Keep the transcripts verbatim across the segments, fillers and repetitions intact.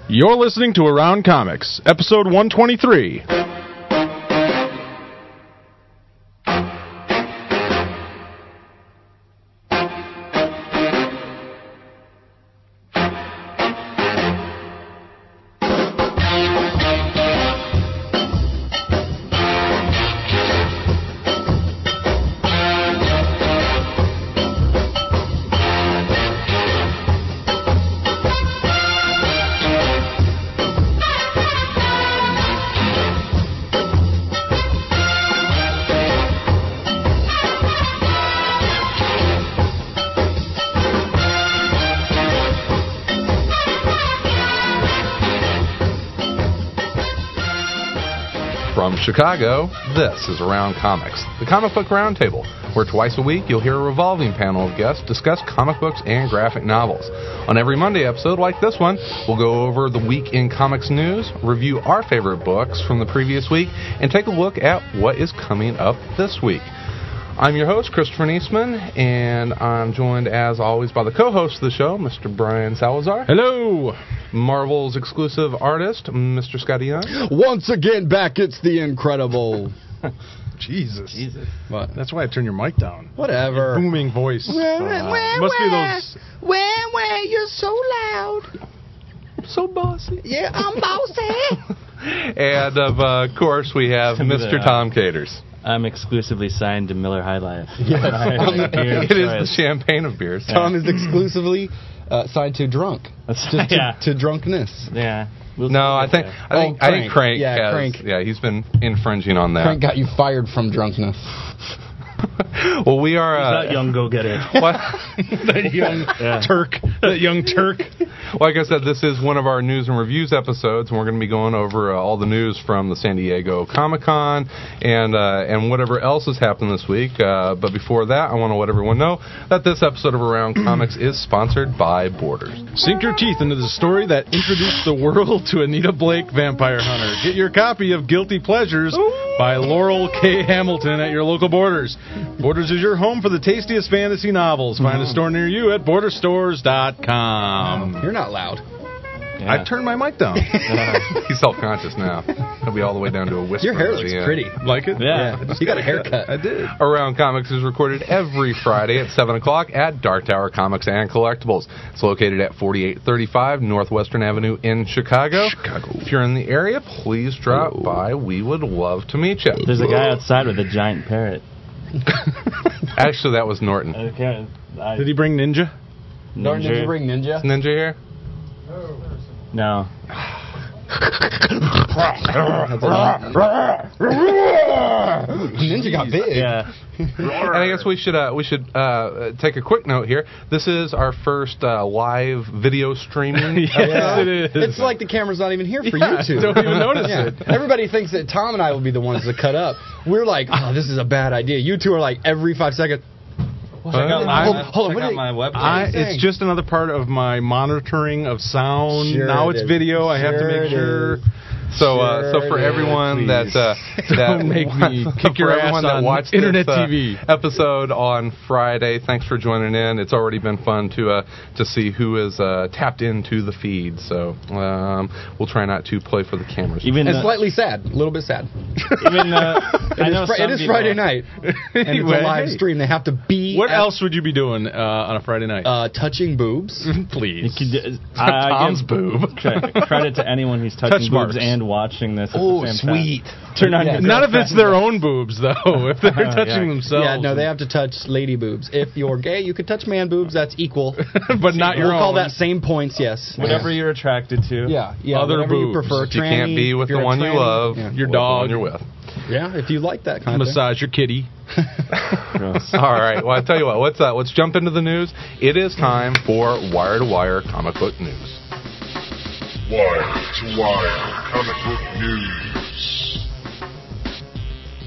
You're listening to Around Comics, episode one twenty-three. From Chicago, this is Around Comics, the comic book roundtable, where twice a week you'll hear a revolving panel of guests discuss comic books and graphic novels. On every Monday episode, like this one, we'll go over the week in comics news, review our favorite books from the previous week, and take a look at what is coming up this week. I'm your host, Christopher Niesman, and I'm joined, as always, by the co-host of the show, Mister Brian Salazar. Hello! Marvel's exclusive artist, Mister Scotty Young. Once again, back, it's the incredible... Jesus. Jesus. What? That's why I turned your mic down. Whatever. Your booming voice. Where, so where, loud. where, Must be where? those... Where, where, you're so loud. So bossy. Yeah, I'm bossy. And, of uh, course, we have Mister Tom Caters. I'm exclusively signed to Miller High Life. Yes. It is the champagne of beers. Tom is exclusively uh, signed to drunk. That's, Just to, yeah. to drunkenness. Yeah. We'll No, I think I think Oh, I think Crank. Yeah, has, Crank. Yeah, he's been infringing on that. Crank got you fired from drunkenness. Well, we are. Uh, that young go-getter. What? that young Yeah. Turk. That young Turk. Like I said, this is one of our news and reviews episodes, and we're going to be going over uh, all the news from the San Diego Comic-Con and uh, and whatever else has happened this week. Uh, but before that, I want to let everyone know that this episode of Around Comics is sponsored by Borders. Sink your teeth into the story that introduced the world to Anita Blake, Vampire Hunter. Get your copy of Guilty Pleasures by Laurel K. Hamilton at your local Borders. Borders is your home for the tastiest fantasy novels. Find a store near you at border stores dot com. You're not loud. Yeah. I turned my mic down. He's self-conscious now. He'll be all the way down to a whisper. Your hair at the looks end. pretty. Like it? Yeah. You got a haircut. I did. Around Comics is recorded every Friday at seven o'clock at Dark Tower Comics and Collectibles. It's located at forty-eight thirty-five Northwestern Avenue in Chicago. Chicago. If you're in the area, please drop Hello. by. We would love to meet you. There's a guy outside with a giant parrot. Actually, that was Norton. Okay. I, Did he bring Ninja? Norton, did you bring Ninja? Ninja here? No. Ninja got big. Yeah. And I guess we should uh, we should uh, take a quick note here. This is our first uh, live video streaming. Yes, Yeah. it is. It's like the camera's not even here for Yeah, you two. don't even notice Yeah. it. Everybody thinks that Tom and I will be the ones to cut up. We're like, oh, this is a bad idea. You two are like every five seconds. Check out my, Hold- hold on, check what out are you- my website. I, you saying? it's just another part of my monitoring of sound. Sure now it it's is. video. I have to Sure make it sure. is. So, uh, so Sure for it is, everyone that uh, that Don't make me kick your for ass everyone that on watched internet this, uh, T V. episode on Friday, thanks for joining in. It's already been fun to uh, to see who is uh, tapped into the feed. So um, we'll try not to play for the cameras. Even It's uh, slightly sad. A little bit sad. even uh, It I is, know fri- some it is people- Friday night. And it's a live stream. They have to be What at, else would you be doing uh, on a Friday night? Uh, touching boobs. You Please. could, uh, I, I Tom's give boob. cre- credit to anyone who's touching Touch boobs marks. and watching this. At Oh, the same time. sweet. Turn on Yeah. your Not if girlfriend. it's their own boobs, though. If they're Uh, touching yeah. themselves. Yeah, no, they have to touch lady boobs. If you're gay, you could touch man boobs. That's equal. but not your We'll own. call that same points, yes. Whatever you're attracted to. Yeah, yeah. Other whatever you boobs. prefer. You can't Tranny, be with if you're the a one you tranny. love. Yeah. Your with the one dog. you're with. Yeah, if you like that kind of thing. Massage your kitty. Gross. All right. Well, I tell you what. Let's uh, let's jump into the news. It is time for Wire to Wire comic book news. Wire to Wire Comic Book News.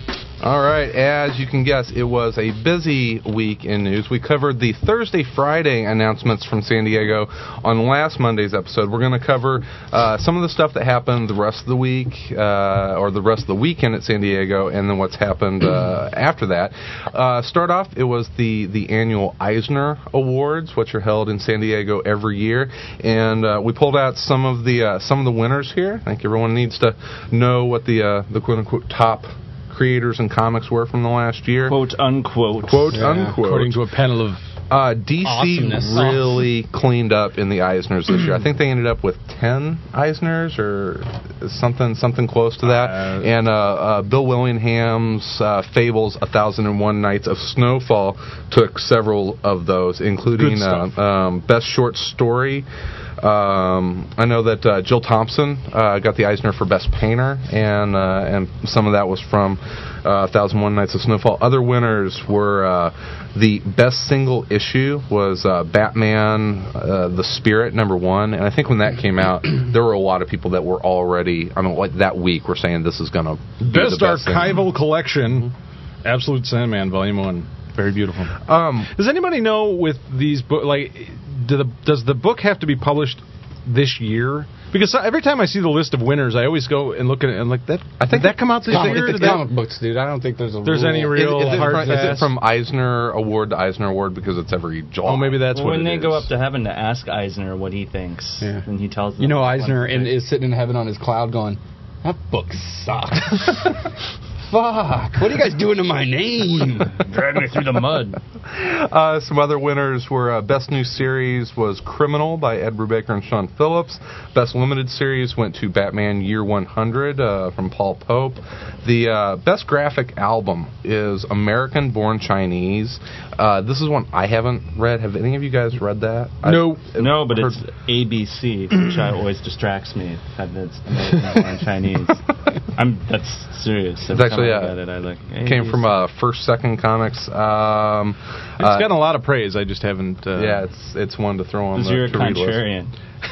All right, as you can guess, it was a busy week in news. We covered the Thursday, Friday announcements from San Diego on last Monday's episode. We're going to cover uh, some of the stuff that happened the rest of the week, uh, or the rest of the weekend at San Diego, and then what's happened uh, after that. Uh, start off, it was the, the annual Eisner Awards, which are held in San Diego every year, and uh, we pulled out some of the uh, some of the winners here. I think everyone needs to know what the uh, the quote unquote top creators and comics were from the last year. Quote unquote. Quote Yeah, unquote. according to a panel of Uh, D C Awesomeness. really cleaned up in the Eisners this year. I think they ended up with ten Eisners or something something close to that. Uh, and uh, uh, Bill Willingham's uh, Fables, A Thousand and One Nights of Snowfall took several of those, including Good stuff. uh, um, Best Short Story. Um, I know that uh, Jill Thompson uh, got the Eisner for Best Painter, and uh, and some of that was from uh, A Thousand and One Nights of Snowfall. Other winners were uh, the Best Single Issue was uh, Batman, uh, The Spirit, number one, and I think when that came out, there were a lot of people that were already, I mean, like that week, were saying this is going to be Best the best Archival Collection, Absolute Sandman, Volume One. Very beautiful. thing. Um, Does anybody know with these books, like, do the, does the book have to be published this year? Because every time I see the list of winners, I always go and look at it and like that. I think did that come out this Comic, year? it's Did that- comic books, dude. I don't think there's a There's rule. any is, real is, it hard from, is it fast- from Eisner Award to Eisner Award because it's every July? Oh, maybe that's Well, what when it they is. go up to heaven to ask Eisner what he thinks, Yeah. and he tells them. You know, what Eisner he in, thinks. is sitting in heaven on his cloud going, that book sucks. Fuck. What are you guys doing to my name? Drag me through the mud. Uh, some other winners were uh, Best New Series was Criminal by Ed Brubaker and Sean Phillips. Best Limited Series went to Batman Year one hundred uh, from Paul Pope. The uh, Best Graphic Album is American Born Chinese. Uh, this is one I haven't read. Have any of you guys read that? No. I've No, but heard- it's A B C, which I always distracts me. That it's American born Chinese. I'm that's serious. Every It's actually, time I uh, get it, I look. came from uh, First Second Comics. Um, It's uh, gotten a lot of praise. I just haven't. Uh, yeah, it's it's one to throw on Because the you're a to-read list. contrarian.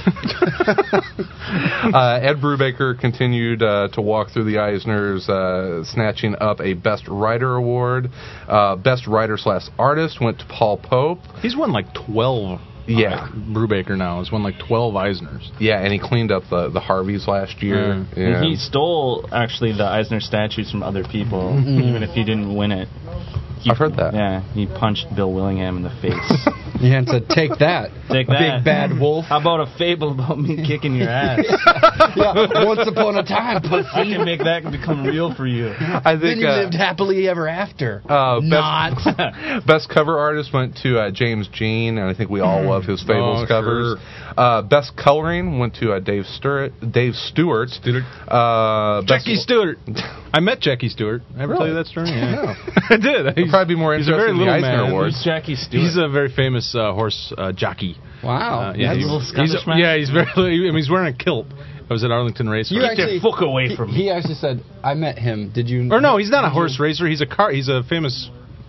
uh, Ed Brubaker continued uh, to walk through the Eisners, uh, snatching up a Best Writer award. Uh, Best Writer slash Artist went to Paul Pope. He's won like twelve. Yeah. Uh, Brubaker now has won like twelve Eisners. Yeah, and he cleaned up the, the Harveys last year. Mm. Yeah. And he stole actually the Eisner statues from other people, even if he didn't win it. He, I've heard that. Yeah, he punched Bill Willingham in the face. Yeah, and said, take that. Take that. Big bad wolf. How about a fable about me kicking your ass? Yeah, once upon a time, I pussy. can make that become real for you. I Then think you uh, lived happily ever after. uh, best, Not. best cover artist went to uh, James Jean, and I think we all love his Fables Oh, covers. Uh, best coloring went to uh, Dave Stewart. Dave Stewart. Stewart. Uh, best- Jackie Stewart. I met Jackie Stewart. I ever tell you that story? Yeah. I did. He's, probably be more he's a interested very in the little Eisner man. Awards. Who's Jackie Stewart? He's a very famous uh, horse uh, jockey. Wow. Uh, yeah, That's he's, a little he's Scottish man? yeah, he's very. I mean, he's wearing a kilt. I was at Arlington Race. You Get actually- your fuck away he, from me. he actually said, I met him. Did you? Or no, he's not a horse racer. He's a car. He's a famous,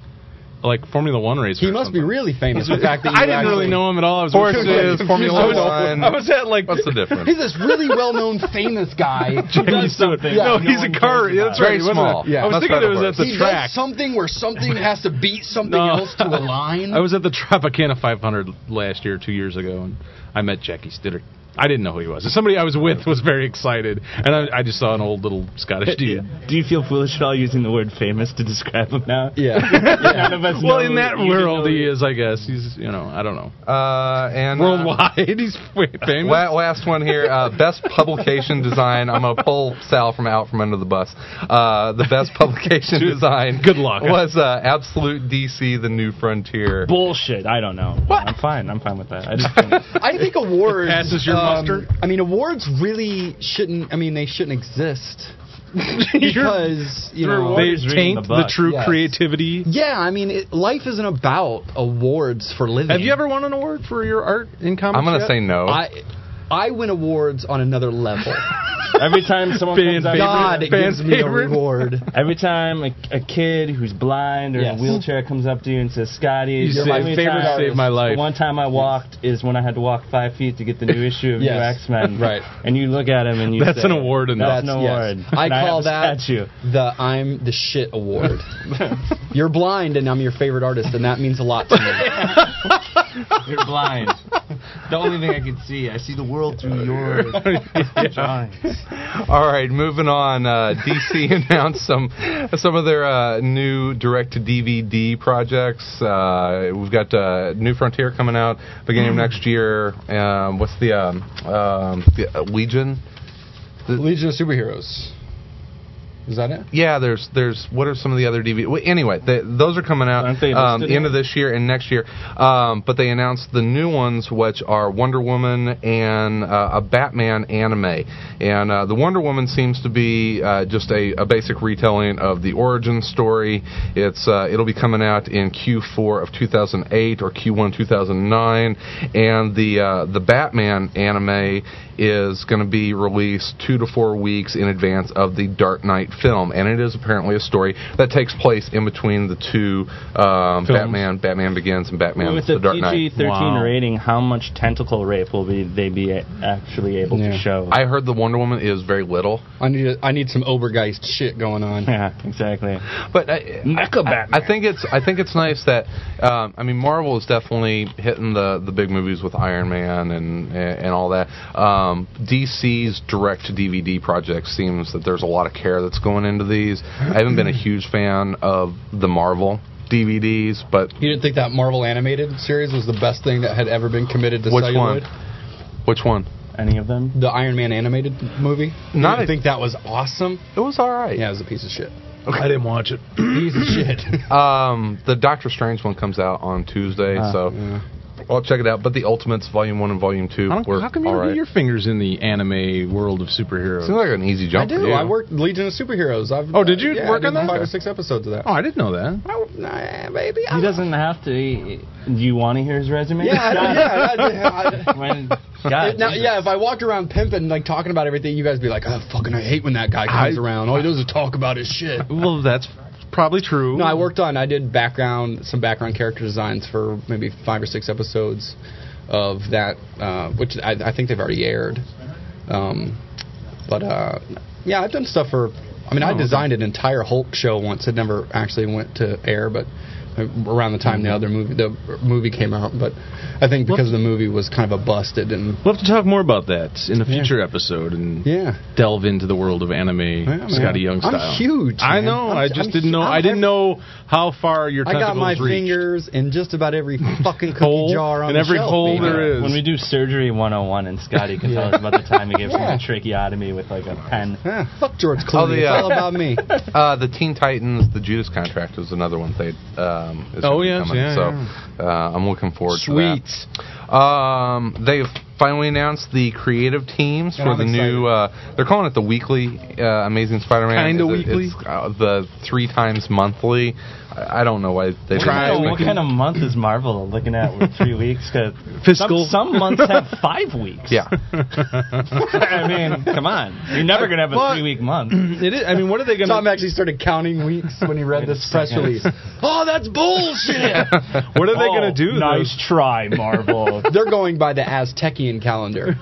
like Formula One racer. He or must be something. really famous. The fact that you I didn't actually, really know him at all. I was Horses, I Formula was, One. I was at like What's the difference? He's this really well-known famous guy. Jackie does Stewart. something No, that he's no a one car. cares Yeah, that's about. right. Very He wasn't small. a- Yeah. I was Much thinking it better was at horse. the he track. does something where something has to beat something No. else to align. I was at the Tropicana five hundred last year, two years ago, and I met Jackie Stewart. I didn't know who he was. Somebody I was with was very excited, and I, I just saw an old little Scottish dude. Do you feel foolish at all using the word famous to describe him now? Yeah. None of us Well, know in that even world, though- he is, I guess. He's, you know, I don't know. Uh, and uh, Worldwide, he's f- famous. La- last one here, uh, best publication design. I'm gonna pull Sal from out from under the bus. Uh, the best publication design. Good luck. Was uh, Absolute D C: The New Frontier. Bullshit. I don't know. What? I'm fine. I'm fine with that. I just think I think awards Passes your um, muster? I mean, awards really shouldn't. I mean, they shouldn't exist because you know. They Always reading taint the the book. true Yes. creativity. Yeah, I mean, it, life isn't about awards for living. Have you ever won an award for your art in comics? I'm gonna yet? say no. I I win awards on another level. Every time someone Fan comes up, God Fan gives me a favorite. reward. every time a, a kid who's blind or Yes. in a wheelchair comes up to you and says, "Scotty, You you're saved- my favorite favorite artist." saved my life. The one time I walked is when I had to walk five feet to get the new issue of Yes. New X-Men. Right. And you look at him and you That's say, an award enough. That's an yes. award. I And call have a that statue. the I'm the shit award. You're blind and I'm your favorite artist, and that means a lot to me. You're blind. The only thing I can see, I see the world through your drawings. All right, moving on. Uh, D C announced some some of their uh, new direct-to-D V D projects. Uh, we've got uh, New Frontier coming out beginning of next year. Um, what's the, um, um, the uh, Legion? Legion of Superheroes. Is that it? Yeah, there's there's what are some of the other D V D? Well, anyway, they, those are coming out Aren't they um, listed end of here? this year and next year. Um, but they announced the new ones, which are Wonder Woman and uh, a Batman anime. And uh, the Wonder Woman seems to be uh, just a, a basic retelling of the origin story. It's uh, it'll be coming out in Q four of two thousand eight or Q one two thousand nine, and the uh, the Batman anime is going to be released two to four weeks in advance of the Dark Knight film, and it is apparently a story that takes place in between the two um, Batman, Batman Begins, and Batman: With The the Dark P G Knight. thirteen Wow. rating, how much tentacle rape will be they be a- actually able Yeah. to show? I heard the Wonder Woman is very little, I need a, I need some Obergeist shit going on. yeah, exactly. but I, Mecha I, Batman. I think it's I think it's nice that um, I mean Marvel is definitely hitting the, the big movies with Iron Man and and all that. Um, D C's direct to D V D project seems that there's a lot of care that's going into these. I haven't been a huge fan of the Marvel D V Ds, but You didn't think that Marvel animated series was the best thing that had ever been committed to which celluloid? one? Which one? Any of them? The Iron Man animated movie? Not I a- think that was awesome. It was all right. Yeah, it was a piece of shit. I didn't watch it. Piece of shit. Um, the Doctor Strange one comes out on Tuesday, Ah, so yeah. I'll check it out. But the Ultimates Volume One and Volume Two How, were how come you all don't right. get your fingers in the anime world of superheroes? Seems like an easy I jump do. for you. I worked Legion of Superheroes. I've, Oh, did you yeah, work I on did that? Five or six episodes of that. Oh, I didn't know that. Oh, nah, baby. He doesn't have to. he- Do you want to hear his resume? Yeah, I, yeah. I, I, When, God, now, yeah, if I walked around pimping, like talking about everything, you guys would be like, "Oh, fucking, I hate when that guy comes I- around. All he does is talk about his shit." Well, that's probably true. No, I worked on. I did background, some background character designs for maybe five or six episodes of that, uh, which I, I think they've already aired. Um, but uh, yeah, I've done stuff for. I mean, I designed an entire Hulk show once. It never actually went to air, but around the time the other movie, the movie came out. But I think because the movie was kind of a busted and We'll have to talk more about that in a future episode and yeah. delve into the world of anime, Yeah, Scotty man. Young style. I'm huge. I man. know. I'm- I just I'm didn't know. hu- I didn't know how far your I tentacles got my reached. fingers in just about every fucking cookie Hole jar on in the every shelf, hole baby. there is. When we do surgery one oh one and Scotty can tell us about the time he gave someone a tracheotomy with like a pen. Yeah, fuck George Clooney. Oh, the, It's uh, all about me. Uh, the Teen Titans, the Judas Contract was another one they um, is Oh, gonna be yes, coming. yeah, so yeah. Uh, I'm looking forward Sweet. to that. Um, they've finally announced the creative teams And for I'm the new. Uh, they're calling it the weekly uh, Amazing Spider-Man. Kinda It's- weekly? It's uh, the three times monthly. I, I don't know why they Try didn't What, make what kind of month is Marvel looking at with three weeks? 'Cause Fiscal. Some, some months have five weeks. Yeah. I mean, come on. You're never going to have a But- three-week month. It is. I mean, what are they going Tom to? actually started counting weeks when he read Wait a this press second. release. Oh, that's bullshit! What are they Oh, going to do? Nice try, Marvel. They're going by the Aztecian calendar.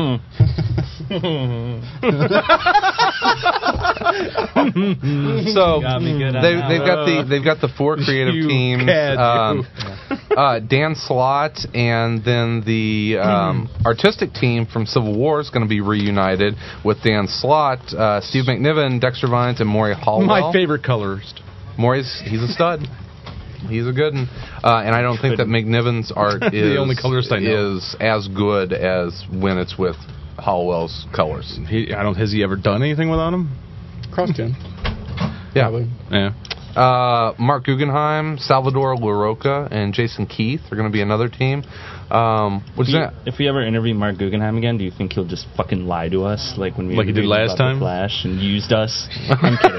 So Got me good on they, that they've one. got the they've got the four creative You teams. cad, Um, uh, Dan Slott and then the um, artistic team from Civil War is going to be reunited with Dan Slott, uh, Steve McNiven, Dexter Vines, and Maury Hallwell. My favorite colorist. Maury's he's a stud. He's a good one. Uh, and I don't think that McNiven's art is, The only colorist I know. is as good as when it's with Hallwell's colors. He, I don't. Has he ever done anything without him? Cross-gen. Yeah. Probably. Yeah. Uh, Mark Guggenheim, Salvador LaRocca, and Jason Keith are going to be another team. Um, what's If, you, that? if we ever interview Mark Guggenheim again, do you think he'll just fucking lie to us like when we Like he did interviewed last about time? The Flash and used us? I'm kidding.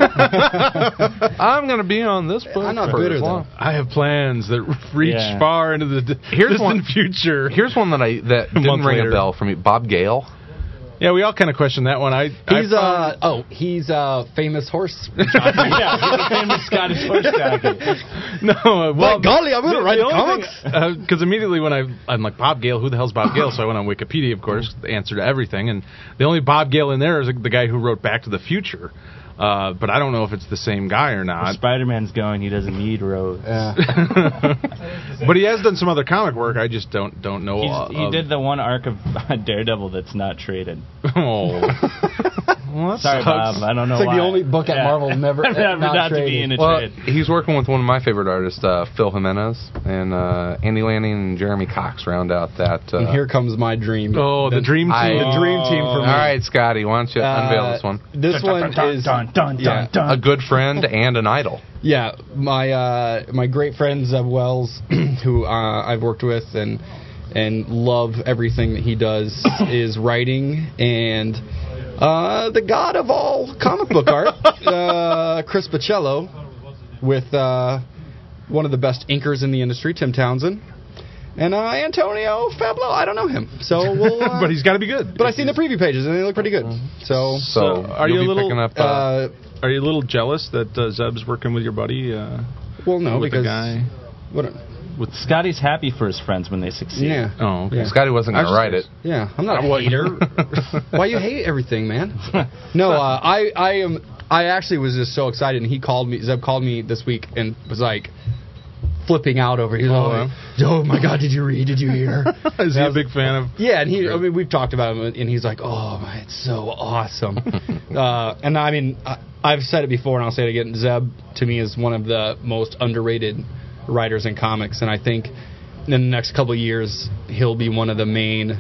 I'm going to be on this book. I'm not for bitter, as long- though. I have plans that reach Yeah. far into the d- Here's distant one- future. Here's one that I that A didn't month ring later. a bell for me. Bob Gale. Yeah, we all kind of questioned that one. I He's I uh found- oh he's a famous horse. yeah, he's a famous Scottish horse jockey. no. uh, Well, By golly, I'm gonna the- write the the only comics. thing- Because immediately when I I'm like Bob Gale, who the hell's Bob Gale? So I went on Wikipedia, of course, the answer to everything, and the only Bob Gale in there is the guy who wrote Back to the Future. Uh, but I don't know if it's the same guy or If not. Spider-Man's going, he doesn't need roads. Yeah. But he has done some other comic work. I just don't don't know. He's, uh, he of- did the one arc of Daredevil that's not traded. Oh. Well, that Sorry, sucks. Bob. I don't know It's like why. the only book at Yeah. Marvel never, Never not, not to traded. be in a Well, trade. he's working with one of my favorite artists, uh, Phil Jimenez, and uh, Andy Lanning and Jeremy Cox round out that. Uh, And here comes my dream. Oh, the dream team. I- the dream team for all me. right, Scotty, why don't you Uh, unveil this one? This Dun, one dun, dun, is dun, dun, yeah, dun, A good friend and an idol. yeah. My uh, my great friend Zeb Wells, who uh, I've worked with and and love everything that he does, is writing, and uh, the god of all comic book art, uh, Chris Baccello, with uh, one of the best inkers in the industry, Tim Townsend. And uh, Antonio Fablo, I don't know him, so we'll. Uh, But he's got to be good. But I've seen the preview pages and they look pretty good. So, So, are you'll you a be little, picking up? Uh, uh, Are you a little jealous that uh, Zeb's working with your buddy? Uh, well, no, with because the guy? what? With Scotty's happy for his friends when they succeed. Yeah, Oh, okay. Yeah. Scotty wasn't going to write it. yeah. I'm not a hater. Why you hate everything, man? No, uh, I, I am. I actually was just so excited, and he called me. Zeb called me this week and was like flipping out over. He's Oh, like, "Oh my God, did you read? Did you hear?" Is he a big fan of? Yeah, and he. I mean, we've talked about him, and he's like, "Oh, man, it's so awesome." uh, and I mean, I, I've said it before, and I'll say it again. Zeb, to me, is one of the most underrated writers in comics, and I think in the next couple of years, he'll be one of the main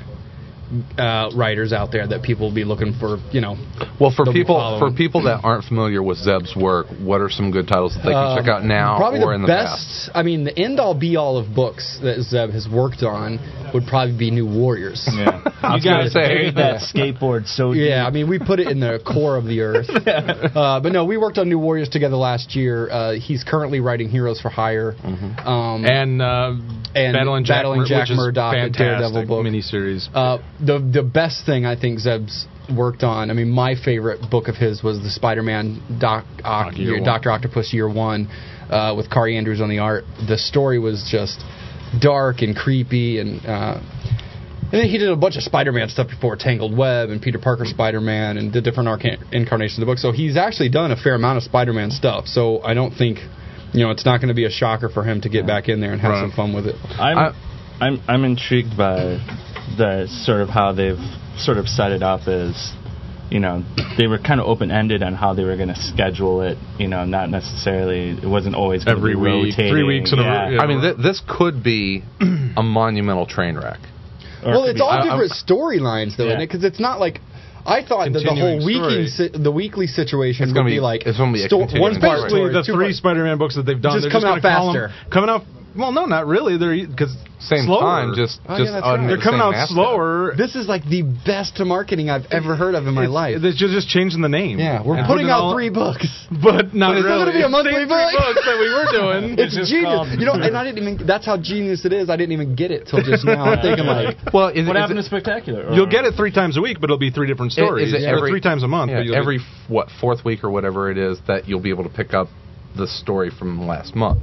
uh, writers out there that people will be looking for. You know, Well, for They'll be people following. for people that aren't familiar with Zeb's work, what are some good titles that they can Um, check out now probably or the in the best. past? I mean, the end all be all of books that Zeb has worked on would probably be New Warriors. Yeah. I You was gonna guys say. buried that skateboard so deep. Yeah, I mean, we put it in the core of the earth. Uh, but no, we worked on New Warriors together last year. Uh, he's currently writing Heroes for Hire. Um, And, uh, And Battling Jack, Battling Mur- Jack which is Murdoch, a fantastic Daredevil book. miniseries. uh, the the best thing I think Zeb's worked on, I mean, my favorite book of his was the Spider-Man Doc, Oc- Year One. Doctor Octopus Year One uh, with Kari Andrews on the art. The story was just dark and creepy, and uh, and then he did a bunch of Spider-Man stuff before, Tangled Web and Peter Parker Spider-Man, and the different arca- incarnations of the book. So he's actually done a fair amount of Spider-Man stuff. So I don't think, you know, it's not going to be a shocker for him to get back in there and have Right. some fun with it. I'm, I- I'm I'm intrigued by the sort of how they've sort of set it up as, you know, they were kind of open-ended on how they were going to schedule it. You know, not necessarily, it wasn't always gonna Every be week, rotating. three weeks in a yeah. row, yeah. I mean, th- this could be a monumental train wreck. Or it Well, could it's be- all I- different storylines, though, Yeah. isn't it? Because it's not like I thought that the Continuing whole weekly story. si- the weekly situation It's would gonna be, be- like it's gonna be a sto- continuing one part story. Especially story, the two three part- Spider-Man books that they've done. Just they're coming just out gonna call 'em- faster. coming out. Well, no, not really. They're because Same slower. time, just Oh, just yeah, that's under right. they're the coming same out mascot. slower. This is like the best marketing I've ever heard of in my It's- life. They're just just changing the name. Yeah, we're And putting putting out all- three books. but not But it's really. not gonna be a monthly Same book. three books that we were doing. It's just genius, called- you know. And I didn't even. That's how genius it is. I didn't even get it till just now. I'm thinking like, Well, is, What is happened it, to Spectacular? Or- You'll get it three times a week, but it'll be three different stories. Is it Or every- three times a month? yeah, but you'll every f- what fourth week or whatever it is that you'll be able to pick up the story from last month.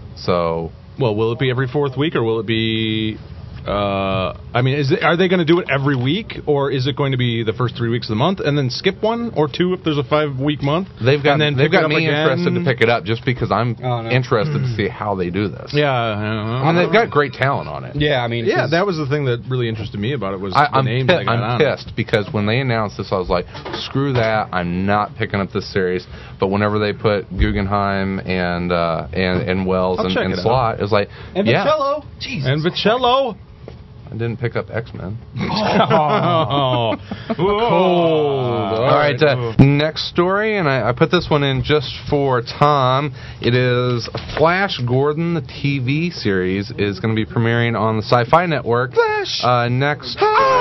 So Well, will it be every fourth week, or will it be? Uh, I mean, is it, are they going to do it every week, or is it going to be the first three weeks of the month and then skip one or two if there's a five-week month? they've got and then they've pick it got up me again? interested to pick it up just because I'm Oh, no. interested to see how they do this. Yeah, I I mean, they've got great talent on it. yeah, I mean, yeah. 'cause- That was the thing that really interested me about it was I, the I'm, names pi- they got I'm on it. pissed because when they announced this, I was like, "Screw that! I'm not picking up this series." But whenever they put Guggenheim and uh, and and Wells I'll and, check and it out. Slott, it was like, and "Yeah, Vicello, Jesus. And Vicello. I didn't pick up X-Men. Oh, cold. All right, uh, next story, and I, I put this one in just for Tom. It is Flash Gordon, the T V series, is going to be premiering on the Sci-Fi Network Flash. uh, next.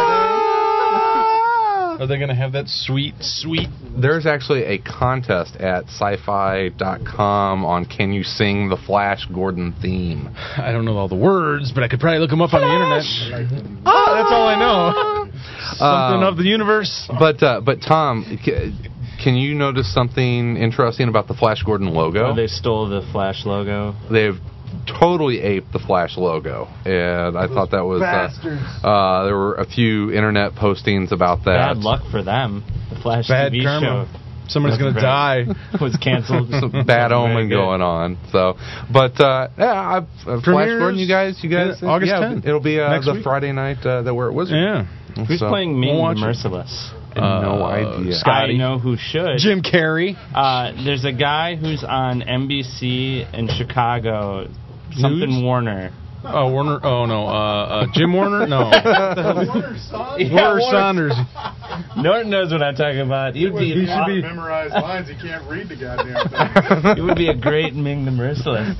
Are they going to have that sweet, sweet... There's actually a contest at sci-fi dot com on Can You Sing the Flash Gordon theme. I don't know all the words, but I could probably look them up on the internet. Oh, that's all I know. Something Um, of the universe. But uh, but Tom, c- can you notice something interesting about the Flash Gordon logo? Oh, they stole the Flash logo. They've totally aped the Flash logo, and I thought that was uh, uh, there were a few internet postings about that. Bad luck for them. The Flash Bad T V karma. show Somebody's going to die. was canceled. Some bad omen going on. So, but uh, yeah, I, uh, Flash Premieres Gordon, you guys, you guys, yeah, August yeah, tenth. it'll be uh, Next the week. Friday night uh, that we're at Wizard. Yeah. Who's So, playing we'll Ming watch the it. Merciless? no Uh, idea. Scotty. I know who should. Jim Carrey. Uh, there's a guy who's on N B C in Chicago, something News? Warner. Oh, Warner. Oh, no. Uh, uh, Jim Warner? No. Warner Son? Yeah, Warner Warner. Saunders. No one knows what I'm talking about. He would be, He should be- Memorize lines. He can't read the goddamn thing. he would be a great Ming the Merciless.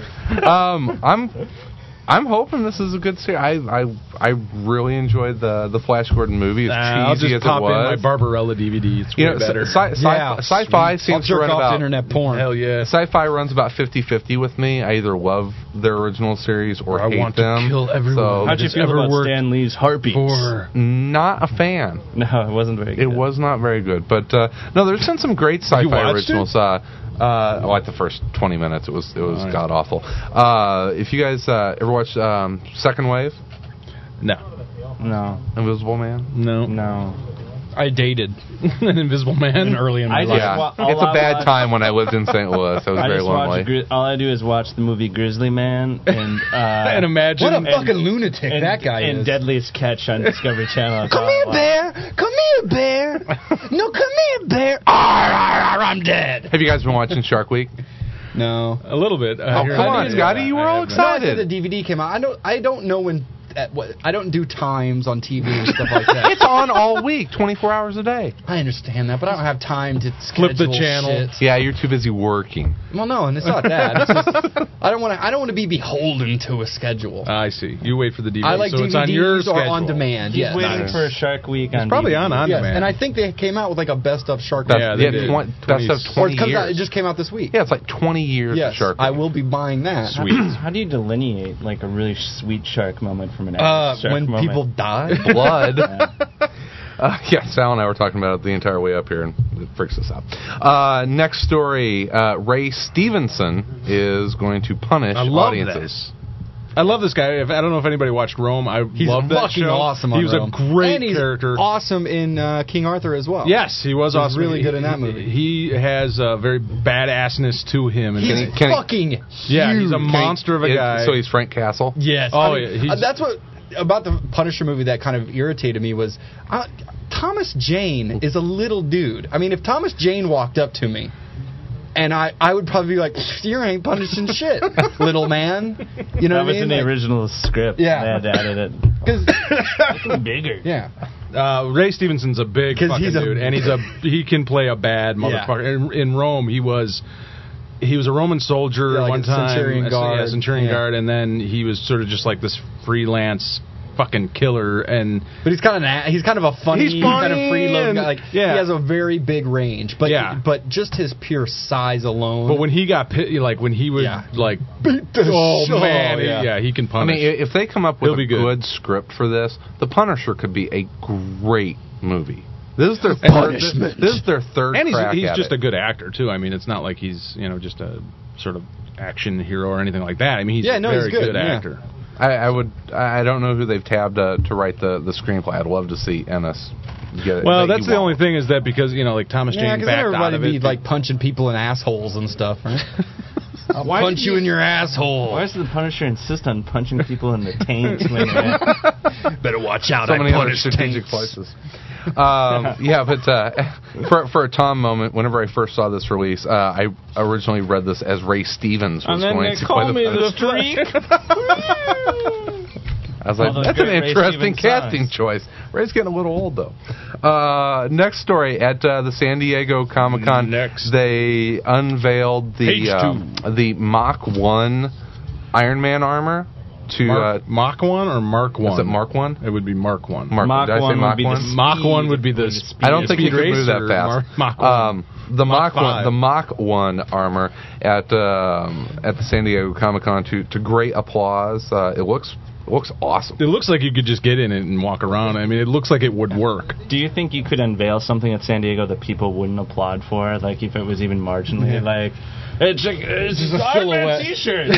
um, I'm I'm hoping this is a good series. I I I really enjoyed the the Flash Gordon movie. As Nah, I'll cheesy just as pop it in my was. Barbarella D V D. It's way You know, better. sci- sci- Yeah, sci-fi sweet. seems I'll jerk to run off about to internet porn. Hell yeah. Sci-fi runs about fifty-fifty with me. I either love their original series or I hate want to them. kill everyone. So How'd you Has feel ever about worked Stan Lee's Heartbeats? For not a fan. No, it wasn't very good. It was not very good, but uh, no, there's been some great sci-fi watched originals. Uh, uh, like the first twenty minutes, it was it was Oh, yeah. god awful. Uh, if you guys uh, ever watched um, Second Wave, no. No, Invisible Man, No. no. I dated an Invisible Man early in my I life. just yeah, wa- all it's a I bad watched- time when I lived in Saint Louis. I was I very just watch lonely. Gri- all I do is watch the movie Grizzly Man and uh, and imagine. What a and- fucking lunatic and, that guy and is. Deadliest Catch on Discovery Channel. That's Come all I here, watch. bear. Come here, bear. No, come here, bear. Arr, arr, arr, I'm dead. Have you guys been watching Shark Week? No. A little bit. Oh, come on, Scotty, you were all No, I said excited. the D V D came out. I don't. I don't know when. At what, I don't do times on T V and stuff like that. It's on all week, twenty-four hours a day. I understand that, but I don't have time to Flip the schedule channel. shit. Yeah, you're too busy working. Well, no, and it's not that. It's just, I don't want to. I don't want to be beholden to a schedule. I see. You wait for the D V D. I like so D V it's Ds on your or schedule. on demand. He's Yes. waiting Nice. for a Shark Week on It's probably D V D. on on Yes, demand. and I think they came out with like a best of Shark That's, Yeah, Week. they yeah, did. twen- best of Or twenty it comes years. out. It just came out this week. Yeah, it's like twenty years Yes, of Shark I Week. will be buying that. Sweet. How do you delineate like a really sweet shark moment from an Uh, average shark when moment? people die. Blood. Yeah. Uh, yeah, Sal and I were talking about it the entire way up here, and it freaks us out. Uh, next story, uh, Ray Stevenson is going to punish I love audiences. this. I love this guy. If, I don't know if anybody watched Rome. I He's love that fucking show. awesome on He was Rome. a great and he's character. awesome in uh, King Arthur as well. Yes, he was He's awesome. really He- good in that he- movie. He has a very badassness to him. And He's Can he- can he- fucking yeah, he's a huge. monster of a Is- guy. So he's Frank Castle. Yes. Oh, I mean, yeah, he's- uh, that's what about the Punisher movie that kind of irritated me was uh, Thomas Jane is a little dude. I mean, if Thomas Jane walked up to me, and I, I would probably be like, you ain't punishing shit, little man. You know that what was I mean? in the Like, original script. Yeah. They had added it. 'cause- Looking bigger. yeah. Uh, Ray Stevenson's a big 'Cause fucking he's a- dude, and he's a he can play a bad Yeah. motherfucker. In, in Rome, he was he was a Roman soldier Yeah, like one a time, centurion uh, guard. yeah, centurion Yeah. guard, and then he was sort of just like this freelance fucking killer. And But he's kind of an, a- he's kind of a funny, He's funny kind of freeloading and- guy. Like yeah. he has a very big range, but Yeah. but just his pure size alone. but when he got pit, like when he would Yeah. like beat the oh shit- man, oh, yeah. yeah. he can I punish. mean, i- if they come up with He'll a be good. good script for this, The Punisher could be a great movie. This is their third, Punishment. This is their third and he's crack he's at just it. a good actor too. I mean, it's not like he's you know just a sort of action hero or anything like that. I mean, he's Yeah, a no, he's very good, good yeah. actor. I, I would. I don't know who they've tabbed uh, to write the, the screenplay. I'd love to see Ennis get it. Well, but that's he the only won't. thing is that because you know like Thomas yeah, Jane because backed out everybody of be it. like punching people in assholes and stuff, right? I'll Why punch did you you- in your asshole. Why does the Punisher insist on punching people in the taint? when they're- Better watch out. so I many other punish strategic taints. places. um, yeah, but uh, for for a Tom moment, whenever I first saw this release, uh, I originally read this as Ray Stevens was and then going they to call play me the the freak. I was like, All those that's an great Ray interesting Stevens casting songs. choice. Ray's getting a little old, though. Uh, next story, at uh, the San Diego Comic-Con, Next. they unveiled Page the um, the Mach one Iron Man armor to... Mark, uh, Mach one or Mark one? is it Mark one? It would be Mark one. Mark, Mach did I say one would Mach be the one? Mach one would be the. Would Speed, I don't think you speed could move that racer, fast. Mar- Mach one. Um, the Mach, Mach one, five. the Mach one armor at um, at the San Diego Comic Con to to great applause. Uh, it looks it looks awesome. It looks like you could just get in it and walk around. I mean, it looks like it would work. Do you think you could unveil something at San Diego that people wouldn't applaud for? Like if it was even marginally Yeah. like it's a, it's Just a Iron Man silhouette. T-shirt.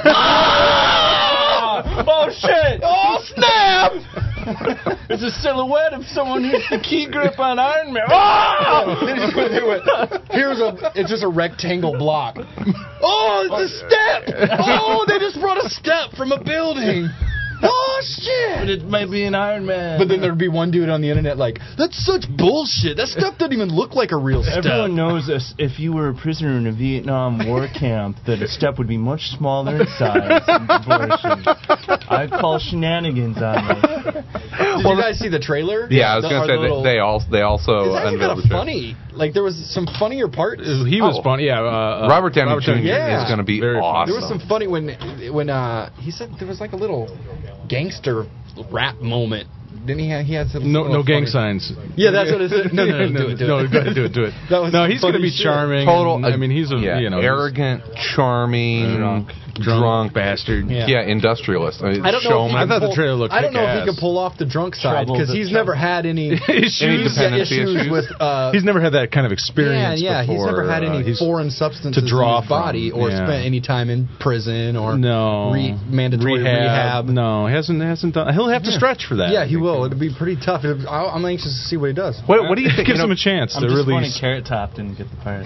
Oh shit! Oh snap! It's a silhouette of someone who's the key grip on Iron Man. Oh! They just put it with, here's a, it's just a rectangle block. Oh, it's a step! Oh, they just brought a step from a building. Oh, shit! But it might be an Iron Man. But then there'd be one dude on the internet like, that's such bullshit. That step doesn't even look like a real step. Everyone knows this. If you were a prisoner in a Vietnam war camp, that a step would be much smaller in size and proportion. I call shenanigans on this. Did you guys see the trailer? Yeah, I was The- going our to say little- that they also they also It's actually unveiled kind the of trailer. funny. Like, there was some funnier parts. He was Oh. funny. Yeah. Uh, uh, Robert Downey Junior Yeah. is going to be Very funny. awesome. There was some funny when when uh he said there was like a little gangster rap moment. Didn't he have he had some No, little no gang funny- signs. Yeah, that's what it is. No, no, no, do it, do no, it. go ahead, do it, do it. That was no, some he's going to funny be shit. charming. Total. and, I mean, he's a yeah, you know he's arrogant, charming, drunk, drunk, drunk bastard. Yeah. yeah, industrialist. I, mean, I don't know. If he showman. I can thought the pull, trailer looked I don't know if he kick-ass. could pull off the drunk side Trouble because the he's trouble. never had any Issues. Any issues dependency issues? with. Uh, He's never had that kind of yeah, experience. yeah. before. He's never had any Uh, he's- foreign substances to draw in his body from, or yeah. spent any time in prison or no re- mandatory rehab. No, he hasn't hasn't done. He'll have to Yeah. stretch for that. Yeah, he will. It'll be pretty tough. It- I- I'm anxious to see what he does. What, what do you think? Gives you know, him a chance I'm to disappointed release. Carrot Top didn't get the part.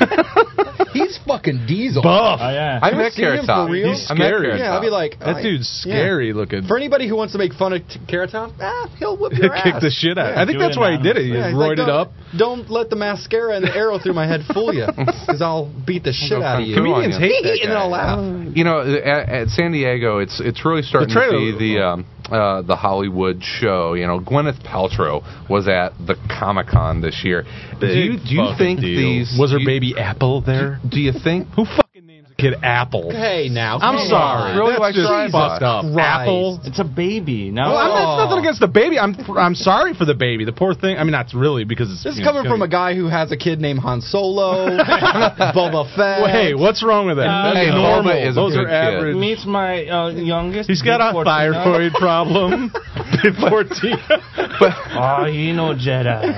He's fucking diesel. Buff. Oh yeah. I You met ever seen Carrot him Top. for real? He's I met scary. Carrot Yeah, I'll be Top. like, That uh, dude's yeah. scary looking. For anybody who wants to make fun of t- Carrot Top, ah, he'll whip your Kick ass. the shit out. Yeah. I think Do it that's why he did it. He Yeah, he's roided like, don't, up. Don't let the mascara and the arrow through my head fool you, because I'll beat the shit out of you. Comedians hate that and then I'll guy. laugh. You know, at, at San Diego, it's it's really starting The to trailer- be the um, uh, the Hollywood show. You know, Gwyneth Paltrow was at the Comic Con this year. Do you do you Fucking think deal. these was her do you- baby Apple there? Do you think? Who fucking names a kid Apple? Hey, now. I'm come sorry. on. Really That's like just Christ. fucked up. Christ. Apple. It's a baby. Now Well, I'm, Oh. it's nothing against the baby. I'm I'm sorry for the baby. The poor thing. I mean, not really because it's. This is you know, coming it's from gonna a guy who has a kid named Han Solo, Boba Fett. Well, hey, what's wrong with that? Uh, That's hey, normal. Boba is a Those good are kid. average. meets my uh, youngest. He's got a Big thyroid problem. fourteen. Oh, he no Jedi.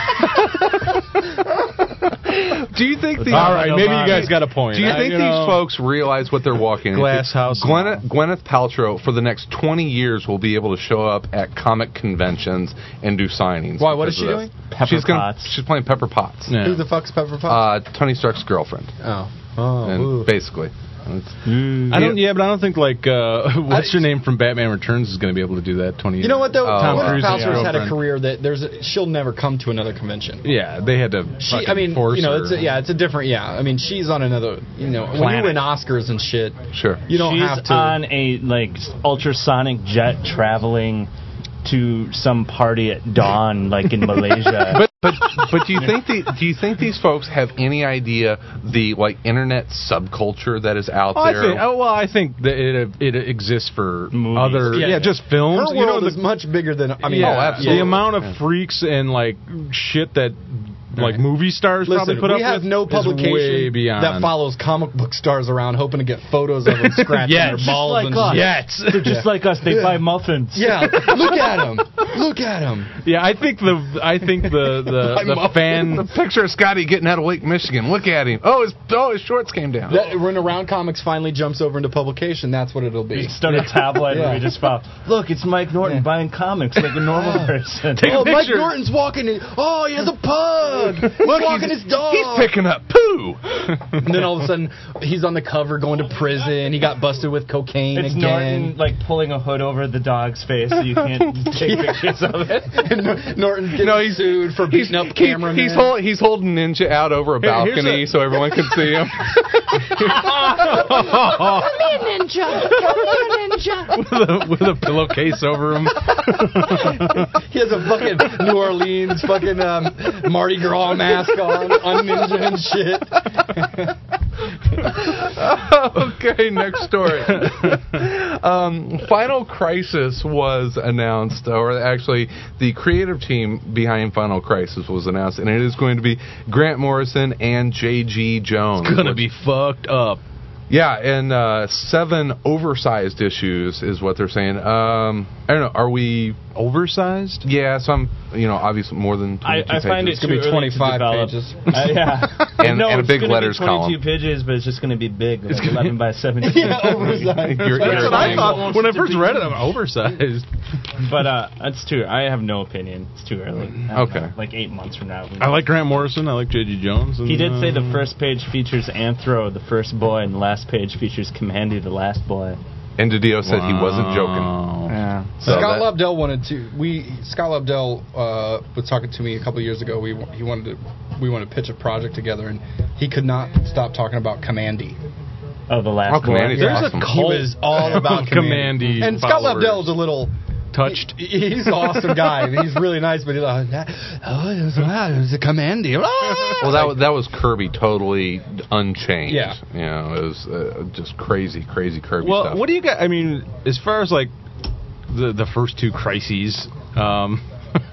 Do you think these? All right, maybe you guys got a point. Do you I- think you these know, folks realize what they're walking Glass into? house. Gwyneth, Gwyneth Paltrow, for the next twenty years, will be able to show up at comic conventions and do signings. Why, what because is she of this. doing? Pepper she's gonna- Potts. She's playing Pepper Potts. Yeah. Who the fuck's Pepper Potts? Uh, Tony Stark's girlfriend. oh. Oh. And ooh. basically. It's- I don't. Yeah, but I don't think like uh, what's I- your name from Batman Returns is going to be able to do that. Twenty. You know what though? Oh, Tom Gwyneth Cruise's Paltrow's had a girlfriend. career that there's a, she'll never come to another convention. Yeah, they had to. She, fucking I mean, force you know, her. it's a, yeah, it's a different. Yeah, I mean, she's on another. You know, when Planet. you win Oscars and shit, Sure. you don't She's have to. on a like ultrasonic jet traveling to some party at dawn, like in Malaysia. But but but do you think the, do you think these folks have any idea the like internet subculture that is out Oh, I there? think. Oh, well, I think that it it exists for Movies. other. Yeah. Yeah, just films. her you know, world the, is much bigger than. I mean, yeah, Oh, absolutely. the amount of freaks and like shit that like movie stars probably Listen, put up we have with no is way publication beyond. that follows comic book stars around hoping to get photos of them scratching Yeah, their just balls like and us. shit. Yes. They're just like us. They buy muffins. Yeah, look at him. Look at him. Yeah, I think the I think the the, I'm the up. fan. the picture of Scotty getting out of Lake Michigan. Look at him. Oh, his oh his shorts came down. That, when Around Comics finally jumps over into publication, that's what it'll be. We start a tabloid Yeah. where we just found, look, it's Mike Norton Yeah. buying comics like a normal person. Take a Oh, Mike picture. Norton's walking. In, oh, he has a pug. He's walking his dog. He's picking up poo Woo! And then all of a sudden, he's on the cover going to prison. He got busted with cocaine It's again. Norton like pulling a hood over the dog's face so you can't take pictures of it. And Norton getting No, he's- sued for beating up He- cameramen. he's, hold, he's holding Ninja out over a Here- here's balcony a- so everyone can see him. Ninja. Ninja. with, a, with a pillowcase over him. He has a fucking New Orleans fucking um, Mardi Gras mask on, on Ninja and shit. Okay, next story. um, Final Crisis was announced, or actually, the creative team behind Final Crisis was announced, and it is going to be Grant Morrison and J G. Jones. It's gonna which- be fucked up. Yeah, and uh, seven oversized issues is what they're saying. Um, I don't know. Are we Oversized? Yeah, some, you know, obviously more than I, twenty-two I find pages. it too It's gonna be early to twenty-five develop. pages. Uh, yeah, And- no, and a it's big gonna letters be twenty-two column. pages, but it's just going to be big, like eleven by seventeen. Yeah, oversized. You're- That's you're- what I thought Almost when I to first be- read it. I'm oversized. But uh, it's too. I have no opinion. It's too early. I don't Okay. know, like eight months from now. we I like Grant Morrison. I like J G. Jones. And, He did say uh, the first page features Anthro, the first boy, and the last page features Commandy, the last boy. And DiDio said he wasn't joking. Wow. Yeah. So Scott that- Lobdell wanted to. We Scott Lobdell uh, was talking to me a couple of years ago. We he wanted to we wanted to pitch a project together, and he could not stop talking about Commandy. Oh, the last Oh, boy. Commandy's There's awesome. a He cult was all about Commandy. Commandy And Scott followers. Lobdell is a little touched. He, he's an awesome guy. He's really nice, but he's like, oh, it was, wow, it was a Commandy. Well, that was, that was Kirby totally unchanged. Yeah. You know, it was uh, just crazy, crazy Kirby Well, stuff. what do you got? I mean, as far as like the the first two crises. Um,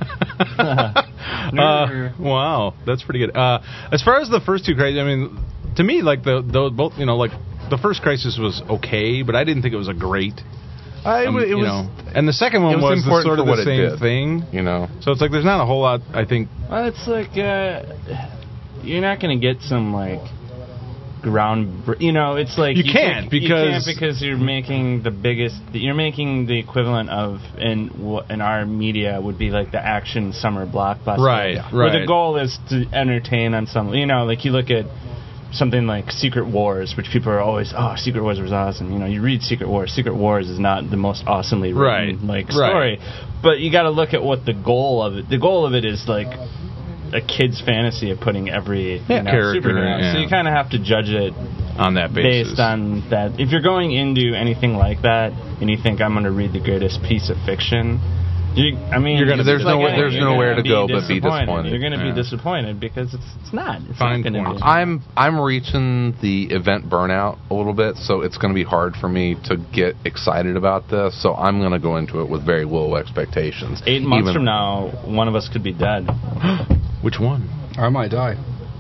uh, wow, that's pretty good. Uh, as far as the first two crises, I mean, to me, like the, the both, you know, like the first crisis was okay, but I didn't think it was a great. I, Um, it you was, know, and the second it one was was, the important sort for of what the it same did. thing. you know. So it's like there's not a whole lot. I think. Well, it's like uh, you're not going to get some like ground. br- You know, it's like You can't, take- because- you can't because you're making the biggest. You're making the equivalent of in wh- in our media would be like the action summer blockbuster, Right, Where right. the goal is to entertain on some. You know, like you look at something like Secret Wars, which people are always, oh, Secret Wars was awesome. You know, you read Secret Wars. Secret Wars is not the most awesomely written Right, like right. story, but you got to look at what the goal of it. The goal of it is like a kid's fantasy of putting every you Yeah. know, Character, superhero. yeah. So you kind of have to judge it On that basis. based on that. If you're going into anything like that and you think I'm going to read the greatest piece of fiction, you, I mean, You're gonna- it's there's like nowhere- anything, there's you're nowhere gonna to go but be disappointed. You're going to Yeah. be disappointed because it's it's not. It's Fine not going to point. be. I'm I'm reaching the event burnout a little bit, so it's going to be hard for me to get excited about this. So I'm going to go into it with very low expectations. Eight months Even- from now, one of us could be dead. Which one? I might die.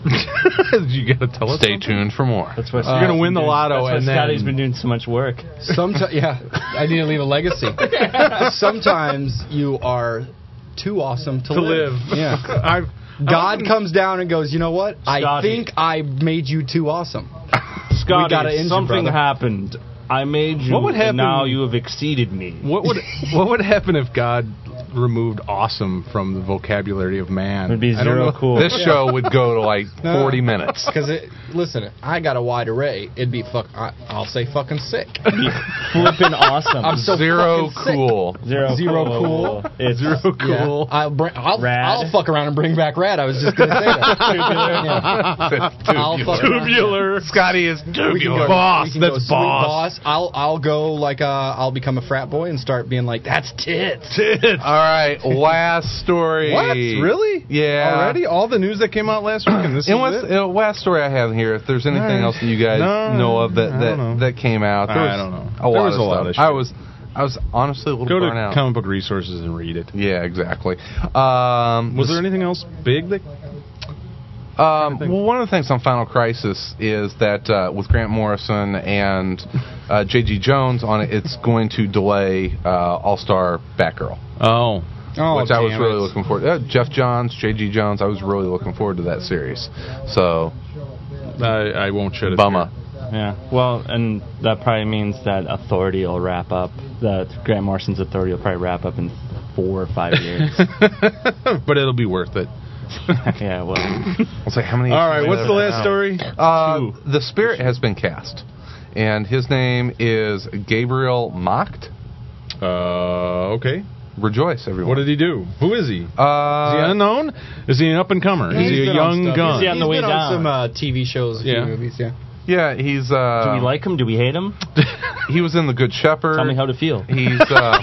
You gotta tell us. Stay something? tuned for more. That's why You're gonna win the lotto, That's why and then Scotty's been doing so much work. Sometimes, yeah, I need to leave a legacy. Sometimes you are too awesome to, to live. Yeah. I've God comes down and goes, you know what? I Scotty. think I made you too awesome. Scotty, gotta end you, something brother. happened. I made you, What would and happen- now you have exceeded me. What would what would happen if God removed awesome from the vocabulary of man? It would be I don't zero know. cool. This show would go to like No. forty minutes. Because it, listen, I got a wide array. It'd be fuck. I, I'll say fucking sick. Flipping awesome. I'm so Zero fucking sick. cool. Zero, Zero cool. cool. It's Zero Yeah. cool. I'll, bring, I'll, Rad. I'll fuck around and bring back Rad. I was just gonna say that. Yeah. I'll fuck around. Tubular. Scotty is We can tubular. go, Boss, we can that's go sweet boss. I'll I'll go like uh I'll become a frat boy and start being like that's tits. Tits. All right, last story. What? Really? Yeah. Already? All the news that came out last week, and this And is what's it? uh, last story I have here? If there's anything All right. else that you guys No, know of that I that, don't know. that came out, there I was don't know. A There lot was of a lot stuff. of I shit. was I was honestly a little Go burnt to out. Comic Book Resources and read it. Yeah, exactly. Um, Was this- there anything else big that? Um, well, one of the things on Final Crisis is that uh, with Grant Morrison and uh, J G. Jones on it, it's going to delay uh, All Star Batgirl, Oh, Oh, which I was damn really it. looking forward to. Uh, Jeff Johns, J G. Jones, I was really looking forward to that series. So, I, I won't shed a bummer. Yeah. Well, and that probably means that Authority will wrap up. That Grant Morrison's Authority will probably wrap up in four or five years. tear. But it'll be worth it. Yeah, well, I'll say how many. All right, what's the last now? story? Uh, the Spirit has been cast, and his name is Gabriel Macht. Uh, okay. Rejoice, everyone. What did he do? Who is he? Is he Uh, unknown? Is he an up and comer? Is he a young gun? Is he on the He's way been on down? some uh, T V shows, a few Yeah. movies, yeah. yeah, he's. Uh, Do we like him? Do we hate him? He was in The Good Shepherd. Tell me how to feel. He's. Uh,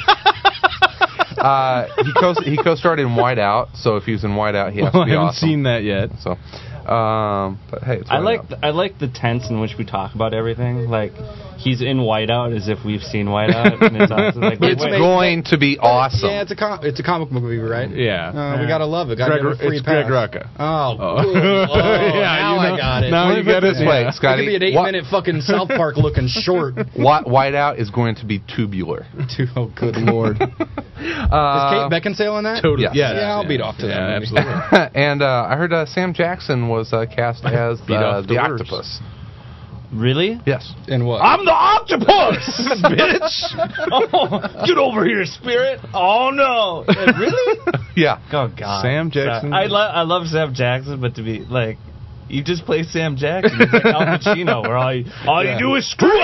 uh, he co he co-starred in Whiteout, so if he was in Whiteout, he has Well, to I be haven't awesome. seen that yet. So, um, but hey, it's I like Whiteout. th- I like the tense in which we talk about everything. Like he's in Whiteout as if we've seen Whiteout, and it's honestly like It's wait, going to be awesome. Yeah, it's a com- it's a comic book movie, right? Yeah. Uh, we gotta love it. Gotta Greg, give it a free it's pass. Greg Rucka. Oh, Oh. cool. Oh, Yeah, now you know- I got it. now Let you me put get it it. this way, Yeah. Scotty. It could be an Whi- eight-minute fucking South Park looking short. Whi- Whiteout is going to be tubular. Oh, good lord. Is Uh, Kate Beckinsale in that? Totally. Yes. Yeah, Yeah, I'll beat off to that Yeah, movie. absolutely. and uh, I heard uh, Sam Jackson was uh, cast as Beat uh, off the the words. octopus. really? Yes. And what? I'm the octopus, bitch! Oh, get over here, Spirit! Oh no! Really? Yeah. Oh God. Sam Jackson. I love I love Sam Jackson, but to be like, you just play Sam Jackson. It's like Al Pacino, where all you all Yeah. you do is scream.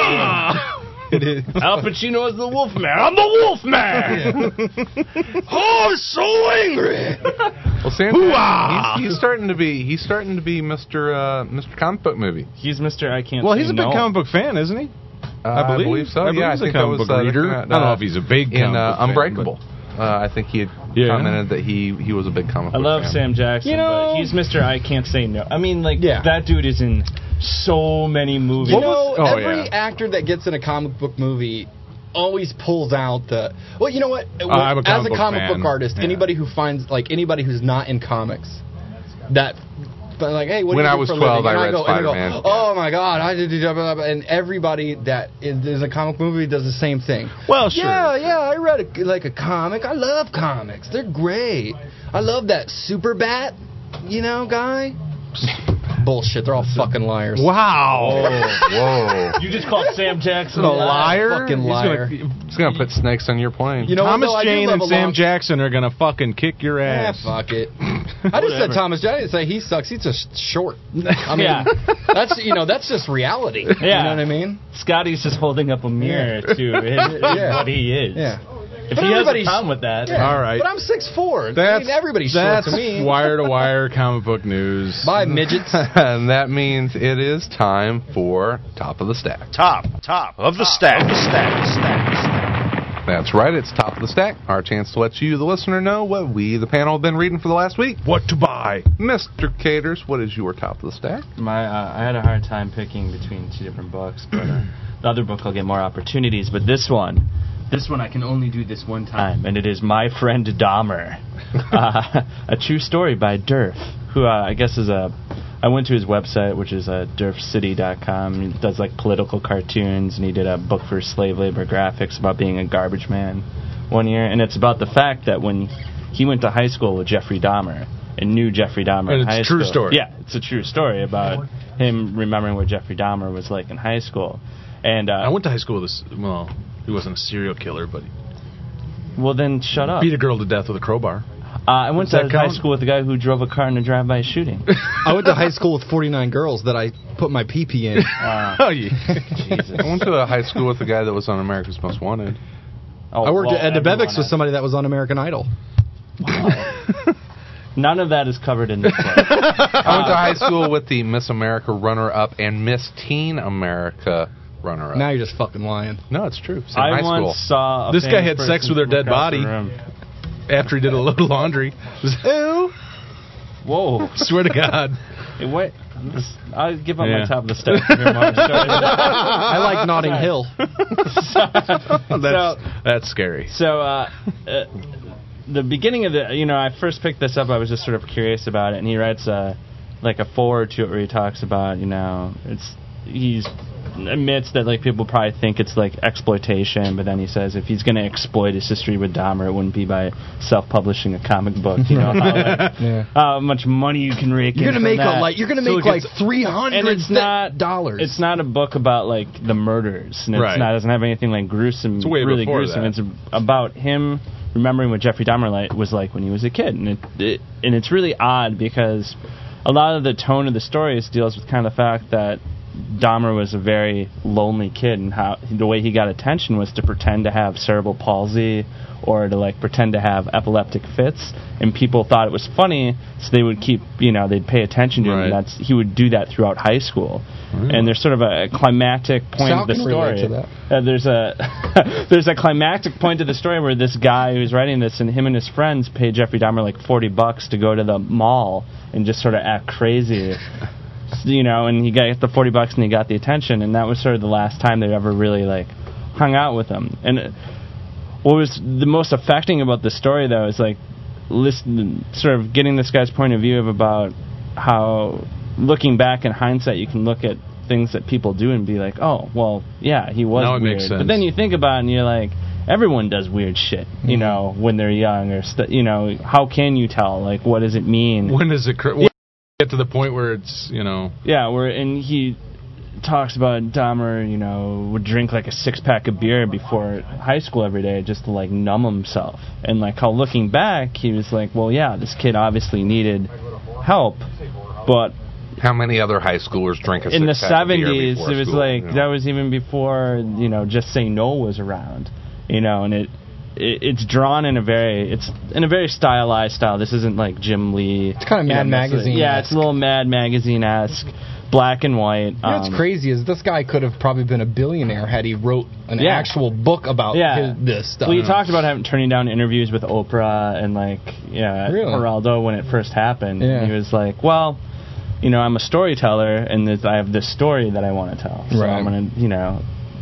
Al Pacino is the Wolfman. I'm the Wolfman. Oh, I'm so angry. Well, Sam Jackson, he's, he's starting to be he's starting to be Mister Uh, Mister Comic Book Movie. He's Mister I can't. Well, say he's a big no. comic book fan, isn't he? Uh, I believe. so. I believe yeah, he's I a think comic that was, book uh, reader. looking at, I don't know uh, if he's a big in comic uh, book fan, Unbreakable. Uh, I think he had Yeah. commented that he he was a big comic I book love fan. Sam Jackson, You know- but he's Mister I can't say no. I mean, like Yeah. that dude is in so many movies. You know, Oh, every yeah. actor that gets in a comic book movie always pulls out the. Well, you know what? I'm a As comic a book comic fan. book artist, Yeah. anybody who finds like anybody who's not in comics, that. But like, hey, what When do you I do was for a twelve, living? I And read go, and I go, Spider-Man. oh my god, I did, blah, blah, blah, and everybody that is, is a comic movie does the same thing. Well, sure. Yeah, yeah, I read a, like a comic. I love comics. They're great. I love that Super Bat, you know, guy. Bullshit. They're all fucking liars. Wow. Whoa. You just called Sam Jackson A liar? Fucking He's liar. gonna- He's going to put snakes on your plane. You know what, Thomas though? I do Jane love and a Sam long- Jackson are gonna fucking kick your Eh, ass. fuck it. I just said Thomas Jane. I didn't say he sucks. He's just short. I mean, Yeah. that's you know that's just reality. You Yeah. know what I mean? Scotty's just holding up a mirror to his, Yeah. what he is. Yeah. If But he has a everybody's- problem with that, Yeah. All right. But I'm six foot four. That's I mean, everybody's that's short to me. wire to wire comic book news. Bye, midgets. And that means it is time for Top of the Stack. Top, top of the stack, stack, stack, stack. That's right, it's Top of the Stack. Our chance to let you, the listener, know what we, the panel, have been reading for the last week. What to buy? Mister Caters, what is your Top of the Stack? my uh, I had a hard time picking between two different books, but uh, the other book I'll get more opportunities. But this one, this one I can only do this one time, and it is My Friend Dahmer, uh, a true story by Durf, who uh, I guess is a. I went to his website, which is uh, durf city dot com. He does like political cartoons, and he did a book for slave labor graphics about being a garbage man one year, and it's about the fact that when he went to high school with Jeffrey Dahmer and knew Jeffrey Dahmer And in it's high a true school. story. Yeah, it's a true story about him remembering what Jeffrey Dahmer was like in high school. And uh, I went to high school with this. Well, he wasn't a serial killer, but he well, then shut up. beat a girl to death with a crowbar. Uh, I went Does to that high count? school with a guy who drove a car in a drive-by shooting. I went to high school with forty-nine girls that I put my pee-pee in. Uh, Oh, yeah. Jesus. I went to a high school with a guy that was on America's Most Wanted. Oh, I worked well, at everyone Debevics with has- somebody that was on American Idol. None of that is covered in this book. I went to high school with the Miss America runner-up and Miss Teen America runner-up. Now you're just fucking lying. No, it's true. It's in I high school. once saw a This guy famous had sex person with her dead across body. the room. After he did a load of laundry. Ew. Whoa. Swear to God. Hey, what? This, I'll give up Yeah. my top of the stack. to hear more stories. I like Notting Hill. That's, that's scary. So, uh, uh, the beginning of the, you know, I first picked this up, I was just sort of curious about it, and he writes uh, like a foreword to it where he talks about, you know, it's, he's admits that like people probably think it's like exploitation, but then he says if he's going to exploit his history with Dahmer, it wouldn't be by self-publishing a comic book. You know how, like, yeah. how much money you can rake. You're going to make that. a like you're going to So make it like gets- three hundred and it's not dollars. It's not a book about like the murders, and it's Right. not it doesn't have anything like gruesome. It's way really before gruesome. that. It's about him remembering what Jeffrey Dahmer like, was like when he was a kid, and it, it and it's really odd because a lot of the tone of the stories deals with kind of the fact that Dahmer was a very lonely kid, and how the way he got attention was to pretend to have cerebral palsy or to like pretend to have epileptic fits, and people thought it was funny, so they would keep, you know, they'd pay attention to him. Right. And that's he would do that throughout high school. And there's sort of a climactic point Sal of the can relate story. to that. Uh, there's a there's a climactic point to the story where this guy who's writing this and him and his friends pay Jeffrey Dahmer like forty bucks to go to the mall and just sort of act crazy. You know, and he got the forty bucks and he got the attention, and that was sort of the last time they ever really like hung out with him. And it, what was the most affecting about the story, though, is like listen, sort of getting this guy's point of view of about how, looking back in hindsight, you can look at things that people do and be like, oh, well, yeah, he was Now it weird. makes sense. But then you think about it and you're like, everyone does weird shit, you know, when they're young, or st- you know, how can you tell? Like, what does it mean? When does it cr- when get to the point where it's, you know... Yeah, where and he talks about Dahmer, you know, would drink like a six pack of beer before high school every day just to like numb himself. And like how looking back, he was like, well, yeah, this kid obviously needed help, but How many other high schoolers drink a in the six-pack of beer seventies, before it was school, like you know? that was even before, you know, Just Say No was around, you know, and it. it it's drawn in a very it's in a very stylized style. This isn't like Jim Lee. It's kind of you know, Mad Magazine. Yeah, it's a little Mad Magazine-esque, black and white. You know what's um, crazy is this guy could have probably been a billionaire had he wrote an Yeah. actual book about Yeah. his, this stuff. Well, you talked about having turning down interviews with Oprah and like yeah, Really? Geraldo when it first happened. Yeah. And he was like, well, you know, I'm a storyteller, and this, I have this story that I want to tell. So Right. I'm gonna, you know.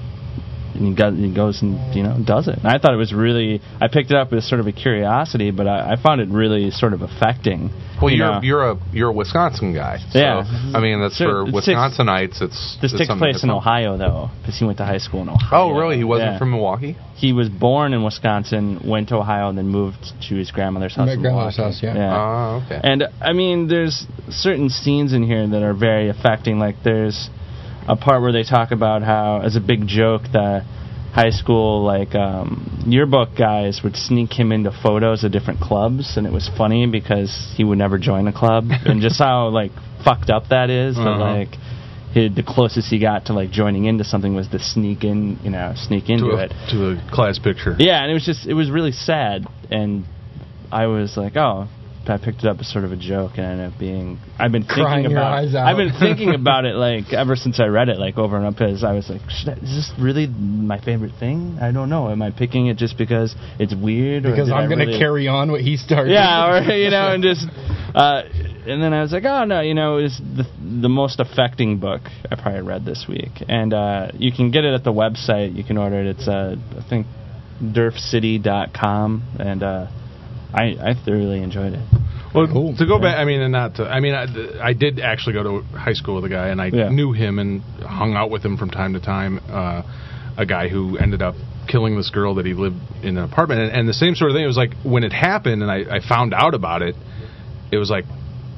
And he, got, he goes and, you know, does it. And I thought it was really... I picked it up as sort of a curiosity, but I, I found it really sort of affecting. Well, you you're know. you're a you're a Wisconsin guy. So, Yeah. I mean, that's Sure, for it takes- Wisconsinites. It's This it's takes something place in different. Ohio, though, because he went to high school in Ohio. Oh, really? He wasn't Yeah. from Milwaukee? He was born in Wisconsin, went to Ohio, and then moved to his grandmother's house My in grandmother's Milwaukee. house, yeah. Oh, okay. And, I mean, there's certain scenes in here that are very affecting. Like, there's a part where they talk about how, as a big joke, that high school, like, um, yearbook guys would sneak him into photos of different clubs, and it was funny because he would never join a club. And just how, like, fucked up that is, that, Uh-huh. like, he, the closest he got to, like, joining into something was to sneak in, you know, sneak into to a, it. to a class picture. Yeah, and it was just, it was really sad, and I was like, oh, I picked it up as sort of a joke, and it ended up being, I've been thinking Crying your about eyes out. I've been thinking about it, like, ever since I read it, like, over and up, because I was like, should I, is this really my favorite thing? I don't know. Am I picking it just because it's weird? Or because did I'm I going to really- carry on what he started. Yeah, or, you know, and just, uh, and then I was like, oh, no, you know, it's the, the most affecting book I probably read this week. And uh, you can get it at the website. You can order it. It's, uh, I think, derf city dot com, and uh, I, I thoroughly enjoyed it. Well, Cool. to go back, I mean, and not to, I mean, I, I did actually go to high school with a guy, and I Yeah. knew him and hung out with him from time to time. Uh, a guy who ended up killing this girl that he lived in an apartment, and, and the same sort of thing. It was like when it happened, and I, I found out about it. It was like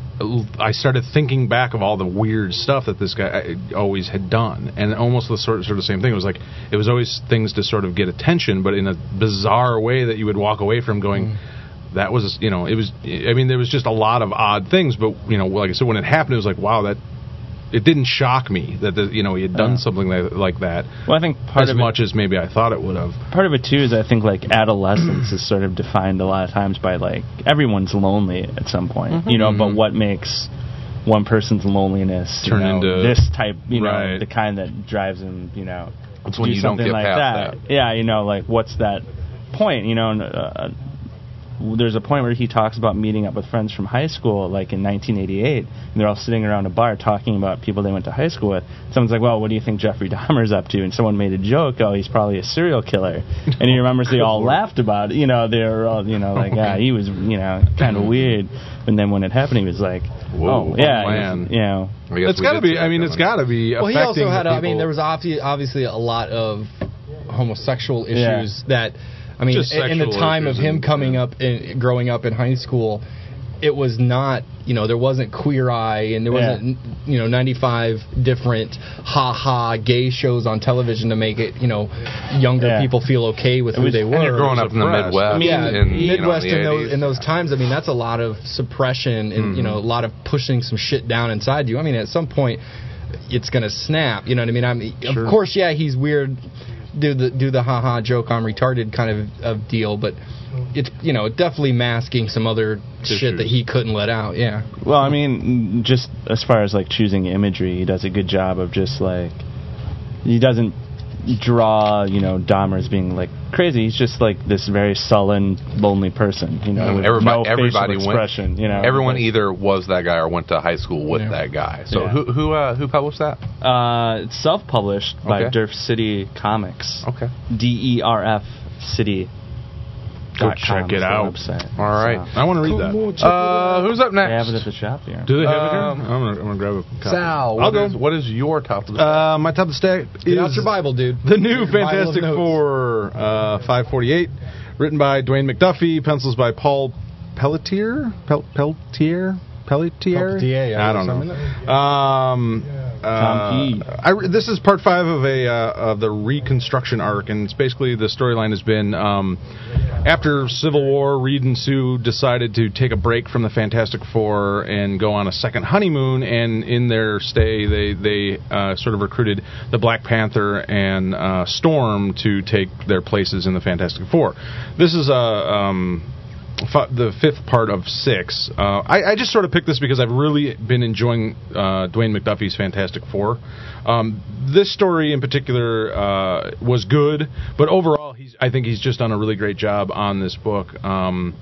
I started thinking back of all the weird stuff that this guy always had done, and almost the sort of, sort of same thing. It was like it was always things to sort of get attention, but in a bizarre way that you would walk away from going. Mm. That was, you know, it was, I mean, there was just a lot of odd things, but, you know, like I said, when it happened, it was like, wow, that, it didn't shock me that, the, you know, he had done uh, something like, like that. Well, I think part as of much it, as maybe I thought it would have. Part of it, too, is I think, like, adolescence is sort of defined a lot of times by, like, everyone's lonely at some point, mm-hmm. you know, mm-hmm. but what makes one person's loneliness turn you know, into this type, you right. know, the kind that drives him, you know, it's do when you something don't get like past that. that. Yeah, you know, like, what's that point, you know, and, uh, there's a point where he talks about meeting up with friends from high school, like in nineteen eighty-eight, and they're all sitting around a bar talking about people they went to high school with. Someone's like, well, what do you think Jeffrey Dahmer's up to? And someone made a joke, oh, he's probably a serial killer. And he remembers they all laughed about it. You know, they were all, you know, like, yeah, he was, you know, kind of weird. And then when it happened, he was like, Whoa, oh, yeah, man. you know. It's got to be, I mean, it's got to be Well, he affecting also had, the a, I mean, people. there was obvi- obviously a lot of homosexual Yeah. issues that, I mean, Just in the sexual time of issues him and- coming up, in, growing up in high school, it was not, you know, there wasn't Queer Eye, and there Yeah. wasn't, you know, ninety-five different ha-ha gay shows on television to make it, you know, younger Yeah. people feel okay with who was- they and were. And you're growing up in the suppressed. Midwest. I mean, yeah, in, you know, Midwest in, the in those eighties. in those times. I mean, that's a lot of suppression and you know a lot of pushing some shit down inside you. I mean, at some point, it's gonna snap. You know what I mean? I mean, Sure. of course, yeah, he's weird. Do the do the haha joke I'm retarded kind of, of deal, but it's you know definitely masking some other shit that he couldn't let out. Yeah. Well, I mean, just as far as like choosing imagery, he does a good job of just like he doesn't draw, you know, Dahmer as being like crazy. He's just like this very sullen, lonely person, you know, with everybody, no everybody facial went. expression. You know, everyone But, either was that guy or went to high school with Yeah. that guy. So Yeah. who who uh, who published that? Uh, it's self-published by Okay. Derf City Comics. Okay. D E R F City. Go dot com check it is the out. Website. All right. So, I want to read that. Uh, who's up they next? have it at the shop here. Do they have Um, it here? I'm gonna, I'm gonna grab a copy. Sal, I'll what go. is, what is your top of the Uh, my top of the stack Get out is your Bible, dude. the new Your Bible of Fantastic notes. Four, uh, five forty-eight, written by Dwayne McDuffie, pencils by Paul Pelletier, Pel- Pelletier, Pelletier. Pelletier, yeah, I don't something know. Um, Tom uh, P. I, re- this is part five of a uh, of the Reconstruction arc, and it's basically the storyline has been um, after Civil War, Reed and Sue decided to take a break from the Fantastic Four and go on a second honeymoon. And in their stay, they they uh, sort of recruited the Black Panther and uh, Storm to take their places in the Fantastic Four. This is a um, f- the fifth part of six. Uh, I, I just sort of picked this because I've really been enjoying uh, Dwayne McDuffie's Fantastic Four. Um, this story in particular uh, was good, but overall, he's I think he's just done a really great job on this book. Um,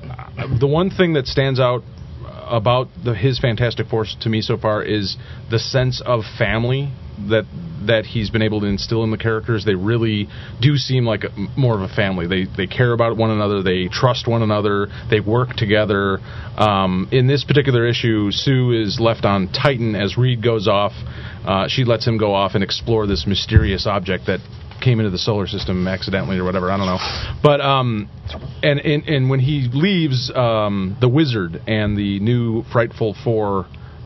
the one thing that stands out about the, his Fantastic Four to me so far is the sense of family that that he's been able to instill in the characters. They really do seem like a, more of a family. They they care about one another. They trust one another. They work together. Um, in this particular issue, Sue is left on Titan as Reed goes off. Uh, she lets him go off and explore this mysterious object that came into the solar system accidentally or whatever. I don't know. But um, and and, and when he leaves, um, the Wizard and the new Frightful Four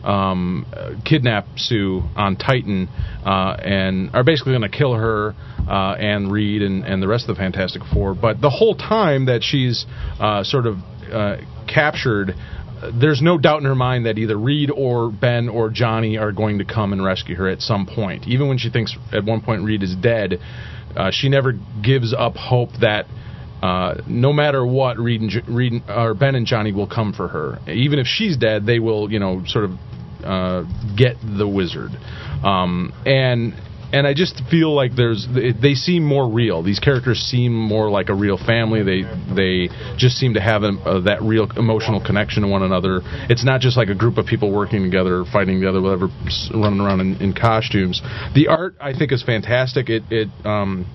um, uh, kidnap Sue on Titan uh, and are basically going to kill her uh, and Reed and, and the rest of the Fantastic Four. But the whole time that she's uh, sort of uh, captured, there's no doubt in her mind that either Reed or Ben or Johnny are going to come and rescue her at some point. Even when she thinks at one point Reed is dead, uh, she never gives up hope that uh, no matter what, Reed and, J- Reed or Ben and Johnny will come for her. Even if she's dead, they will, you know, sort of uh, get the Wizard. Um, and and I just feel like there's they seem more real. These characters seem more like a real family. They they just seem to have a, a, that real emotional connection to one another. It's not just like a group of people working together, fighting together, whatever, running around in, in costumes. The art I think is fantastic. It it um,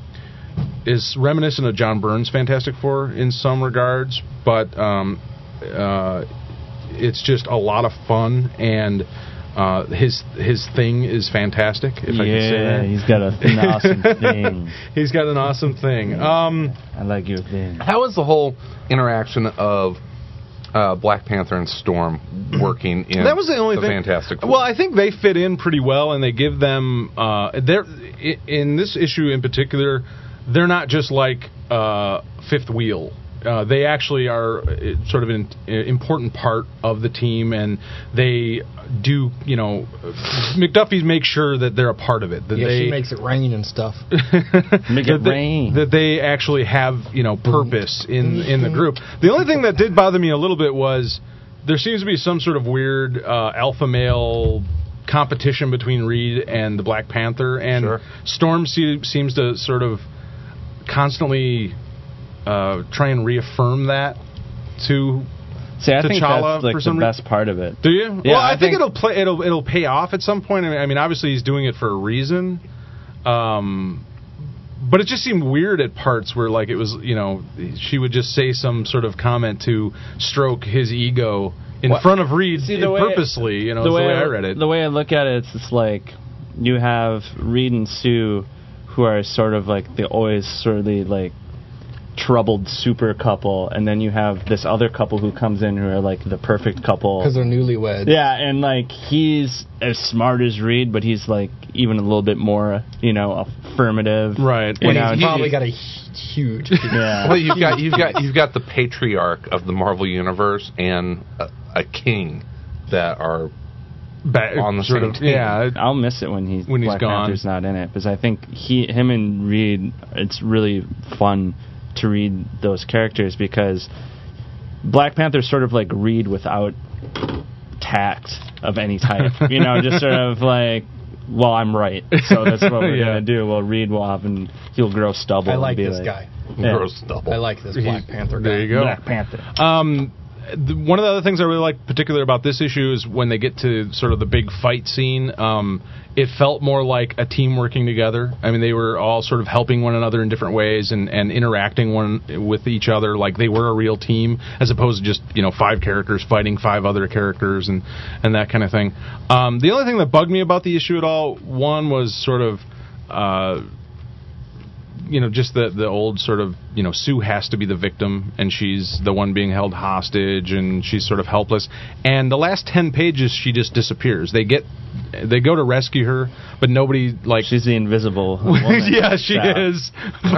is reminiscent of John Byrne's Fantastic Four in some regards, but um, uh, it's just a lot of fun and. Uh, his his thing is fantastic. If yeah, I can say that, he's got a, an awesome thing. He's got an awesome thing. Um, I like your thing. How is the whole interaction of uh, Black Panther and Storm working in that was the only the thing. Fantastic Four? Well, I think they fit in pretty well, and they give them. Uh, they're i- in this issue in particular. They're not just like uh, fifth wheel. Uh, they actually are uh, sort of an uh, important part of the team, and they do, you know, McDuffie makes sure that they're a part of it. That Yeah, they, she makes it rain and stuff. Make that it they, rain. that they actually have, you know, purpose in in the group. The only thing that did bother me a little bit was there seems to be some sort of weird uh, alpha male competition between Reed and the Black Panther, and Sure. Storm se- seems to sort of constantly uh, try and reaffirm that to See, I T'Challa think that's like for the some best part of it. Do you? Yeah, well, I, I think, think- it'll play. It'll it'll pay off at some point. I mean, I mean, obviously he's doing it for a reason. Um, but it just seemed weird at parts where, like, it was, you know, she would just say some sort of comment to stroke his ego in Well, front of Reed see, the way- purposely. You know, the way, the way I read it. The way I look at it, it's just like you have Reed and Sue, who are sort of like the always sort of the like troubled super couple, and then you have this other couple who comes in who are like the perfect couple because they're newlyweds. Yeah, and like he's as smart as Reed, but he's like even a little bit more, you know, affirmative. Right. You When know, he's probably he- got a huge. Yeah. Well, you've got you've got you've got the patriarch of the Marvel universe and a, a king that are Ba- on the sort same of, team. yeah. I'll miss it when he's When he's Black gone. Panther's not in it, because I think he, him, and Reed. It's really fun to read those characters because Black Panther's sort of like Reed without tact of any type. You know, just sort of like, well, I'm right, so that's what we're Yeah. gonna do. Well, Reed will often he'll grow stubble. I like and be this like, guy. Yeah. gross stubble. I like this Black Panther guy. There you go. Black Panther. Um, the, one of the other things I really like particularly about this issue is when they get to sort of the big fight scene. Um, it felt more like a team working together. I mean, they were all sort of helping one another in different ways and, and interacting one with each other like they were a real team, as opposed to just, you know, five characters fighting five other characters and, and that kind of thing. Um, the only thing that bugged me about the issue at all, one was sort of... Uh, you know, just the the old sort of, you know, Sue has to be the victim, and she's the one being held hostage, and she's sort of helpless. And the last ten pages, she just disappears. They get, they go to rescue her, but nobody, like... She's the invisible woman. yeah, she So. is.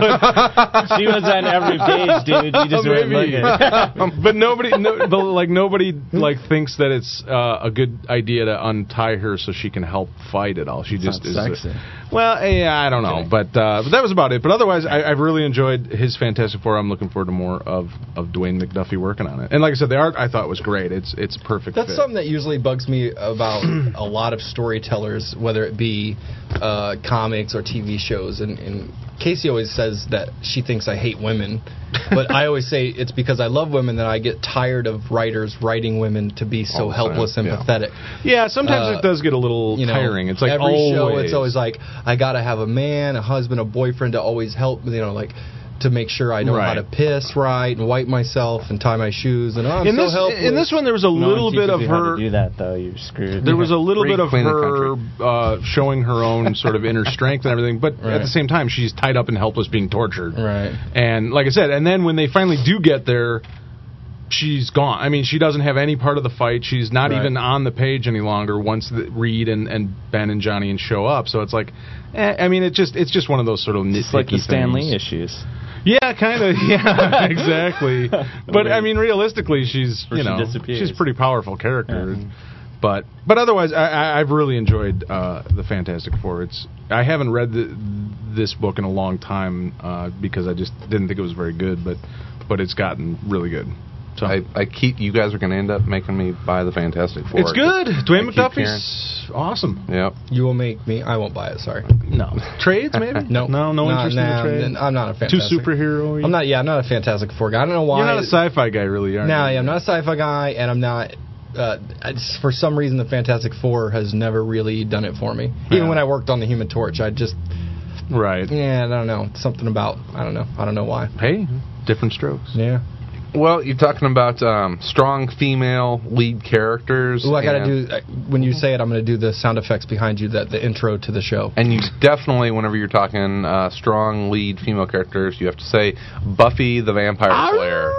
But, She was on every page, dude. You just weren't Maybe. looking. But nobody, no, but like nobody, like thinks that it's uh, a good idea to untie her so she can help fight it all. She It's just not is. sexy. Well, yeah, I don't know, Okay. but uh, but that was about it. But otherwise, I, I've really enjoyed his Fantastic Four. I'm looking forward to more of, of Dwayne McDuffie working on it. And like I said, the art I thought was great. It's it's a perfect. That's fit. something that usually bugs me about a lot of storytellers, whether it be uh, comics or T V shows. And, and Casey always says that she thinks I hate women, but I always say it's because I love women that I get tired of writers writing women to be so All the time, helpless and yeah. pathetic. Yeah, sometimes Uh, it does get a little You know, tiring. It's like every always. show, it's always like I gotta have a man, a husband, a boyfriend to always help. You know, like to make sure I know Right. how to piss right and wipe myself and tie my shoes. And oh, I'm in so this helpless. in this one, there was a No little one bit teaches of you how her. to do that, though. You're screwed. There was a little Free bit of Queen of her the uh, showing her own sort of inner strength and everything, but at Right. the same time, she's tied up and helpless, being tortured. Right. And like I said, and then when they finally do get there, she's gone. I mean, she doesn't have any part of the fight. She's not Right. even on the page any longer once the, Reed and, and Ben and Johnny and show up. So it's like, eh, I mean, it just it's just one of those sort of nitpicky It's like the Stan things. Lee issues. Yeah, kind of. Yeah, exactly. But I mean, realistically, she's Or you she know disappears. she's a pretty powerful character. Yeah. But but otherwise, I, I, I've really enjoyed uh, the Fantastic Four. It's I haven't read the, this book in a long time uh, because I just didn't think it was very good. But but it's gotten really good. So I, I keep you guys are going to end up making me buy the Fantastic Four. it's good. Dwayne I keep McDuffie's awesome. Yep. You will make me. I won't buy it. Sorry. No trades maybe. No, no, no Nah, interest nah, in the trade. I'm not a Too fantastic. superhero. I'm not. Yeah, I'm not a Fantastic Four guy. I don't know why. You're not a sci-fi guy, really, are No, you? yeah, I'm not a sci-fi guy, and I'm not. Uh, it's, for some reason, the Fantastic Four has never really done it for me. Yeah. Even when I worked on the Human Torch, I just, Right. yeah, I don't know, something about, I don't know, I don't know why. Hey, different strokes. Yeah. Well, you're talking about um, strong female lead characters. Ooh, I gotta and, do. Uh, when you say it, I'm gonna do the sound effects behind you. That the intro to the show. And you definitely, whenever you're talking uh, strong lead female characters, you have to say Buffy the Vampire Slayer.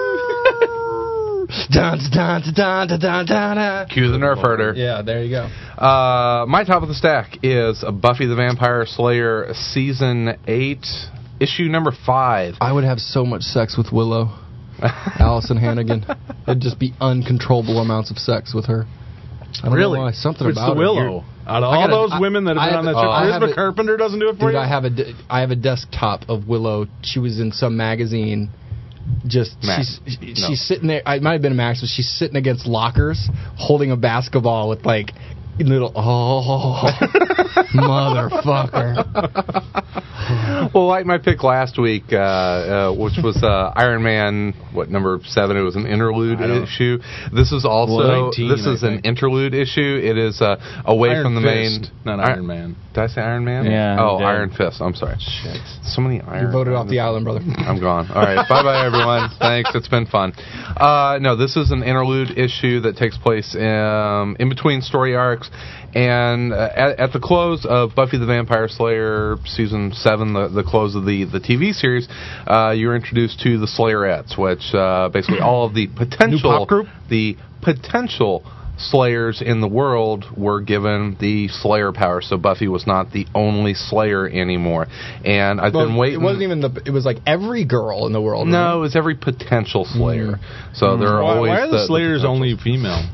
Dun, dun, dun, dun, dun, dun, dun, dun. Cue the Nerf herder. Yeah, there you go. Uh, my top of the stack is Buffy the Vampire Slayer season eight, issue number five. I would have so much sex with Willow, Allison Hannigan. It'd just be uncontrollable amounts of sex with her. I don't Really? know why. Something It's about the her. Willow. Out of I all gotta- those I- women that have I been have on that a- show, I have Charisma a- Carpenter doesn't do it for Dude, you? I have a de- I have a desktop of Willow. She was in some magazine. Just Max. she's she- No. she's sitting there. I might have been a Max, but she's sitting against lockers, holding a basketball with like little oh motherfucker. Well, like my pick last week, uh, uh, which was uh, Iron Man, what, number seven? It was an interlude issue. This is also Well, nineteen, this is I an think. interlude issue. It is uh, away Iron from the Fist, main. not Iron Man. Did I say Iron Man? Yeah, Oh, you did. Iron Fist. I'm sorry. Shit. So many Iron. You voted off the island, brother. I'm gone. All right. Bye-bye, everyone. Thanks. It's been fun. Uh, no, this is an interlude issue that takes place um, in between story arcs. And uh, at, at the close of Buffy the Vampire Slayer Season seven, the, the close of the, the T V series, uh, you're introduced to the Slayerettes, which uh, basically all of the potential... New pop group? The potential... Slayers in the world were given the Slayer power, so Buffy was not the only Slayer anymore. And I've Well, been waiting. It wasn't even the. It was like every girl in the world. No, right? it was every potential Slayer. So there are Why, always why are the, the Slayers the only female?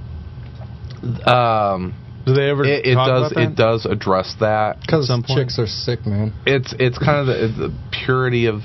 Um, Do they ever it, it talk does about that? it does address that. Because some point? chicks are sick, man. It's it's kind of the, the purity of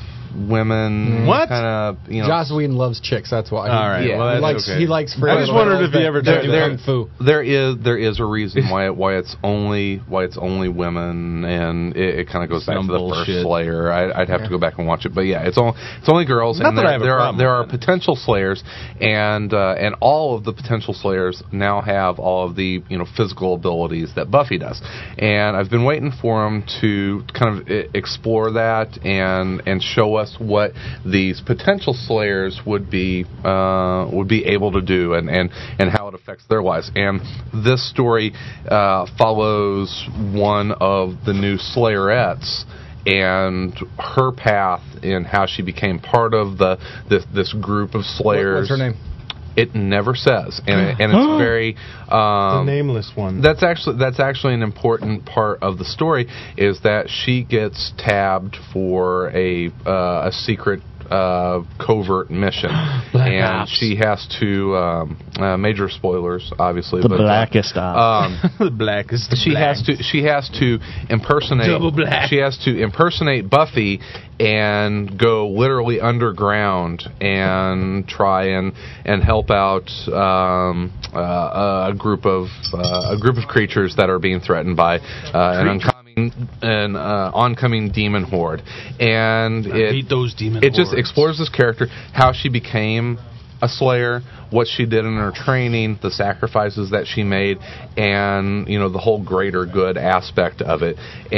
women. What? Kind of you know. Joss Whedon loves chicks. That's why. All right, Yeah. well, he that's likes. okay. He likes. I just wondered if he ever there, talked there, about kung fu. There is there is a reason why it, why it's only why it's only women, and it, it kind of goes back Some to the bullshit. first Slayer. I, I'd have to go back and watch it, but yeah, it's only it's only girls. Not and that there, I have a there are problem there with are it. potential Slayers, and uh, and all of the potential Slayers now have all of the you know physical abilities that Buffy does, and I've been waiting for them to kind of I- explore that and and show us what these potential Slayers would be uh, would be able to do, and, and, and how it affects their lives. And this story uh, follows one of the new Slayerettes and her path in how she became part of the this, this group of Slayers. What's her name? It never says, and it, and it's very um, the nameless one. that's actually that's actually an important part of the story, is that she gets tabbed for a uh, a secret uh, covert mission, and Ops. she has to um, uh, major spoilers, obviously, The but blackest uh, ops. um, the blackest. the she black. has to she has to impersonate Double black. she has to impersonate Buffy and go literally underground and try and and help out um, uh, a group of uh, a group of creatures that are being threatened by uh, an oncoming an uh, oncoming demon horde. And I it hate those demon it just hordes. explores this character, how she became a Slayer, what she did in her training, the sacrifices that she made, and you know the whole greater good aspect of it.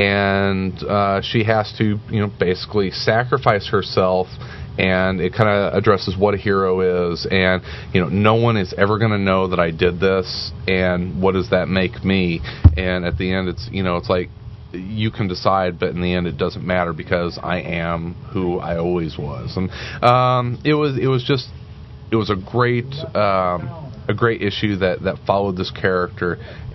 And uh, she has to you know basically sacrifice herself. And it kind of addresses what a hero is, and you know, no one is ever going to know that I did this, and what does that make me? And at the end, it's you know, it's like you can decide, but in the end, it doesn't matter because I am who I always was. And um, it was it was just it was a great um, a great issue that that followed this character,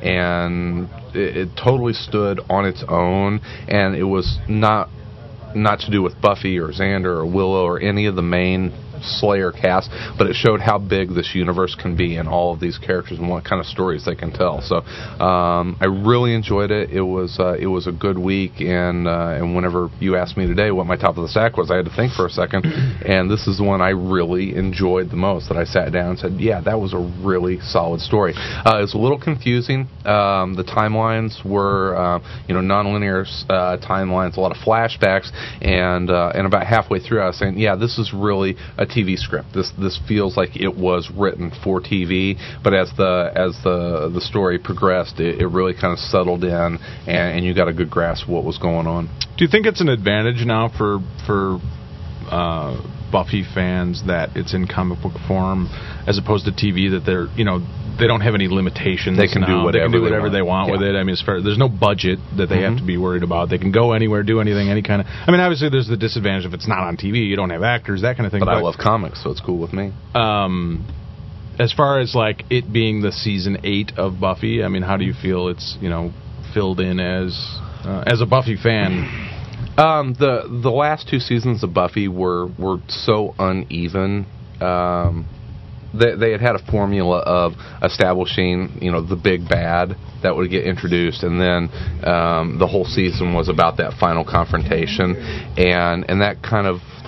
and it, it totally stood on its own, and it was not. Not to do with Buffy or Xander or Willow or any of the main Slayer cast, but it showed how big this universe can be and all of these characters and what kind of stories they can tell. So um, I really enjoyed it. It was uh, it was a good week, and uh, and whenever you asked me today what my top of the stack was, I had to think for a second, and this is the one I really enjoyed the most. That I sat down and said, yeah, that was a really solid story. Uh, it's a little confusing. Um, the timelines were uh, you know nonlinear uh, timelines, a lot of flashbacks, and uh, and about halfway through, I was saying, yeah, this is really a T V script. This this feels like it was written for T V, but as the as the the story progressed, it, it really kind of settled in, and, and you got a good grasp of what was going on. Do you think it's an advantage now for for uh, Buffy fans that it's in comic book form as opposed to T V, that they're you know they don't have any limitations? They can do now. whatever they can do they whatever want. they want Yeah. with it. I mean, as far, there's no budget that they Mhm. have to be worried about. They can go anywhere, do anything, any kind of. I mean, obviously there's the disadvantage if it's not on T V, you don't have actors, that kind of thing. But I love comics, so it's cool with me. Um, as far as like it being the season eight of Buffy, I mean, how do you feel it's you know filled in as uh, as a Buffy fan? Um, the the last two seasons of Buffy were were so uneven. Um, they they had had a formula of establishing you know the big bad that would get introduced, and then um, the whole season was about that final confrontation, and and that kind of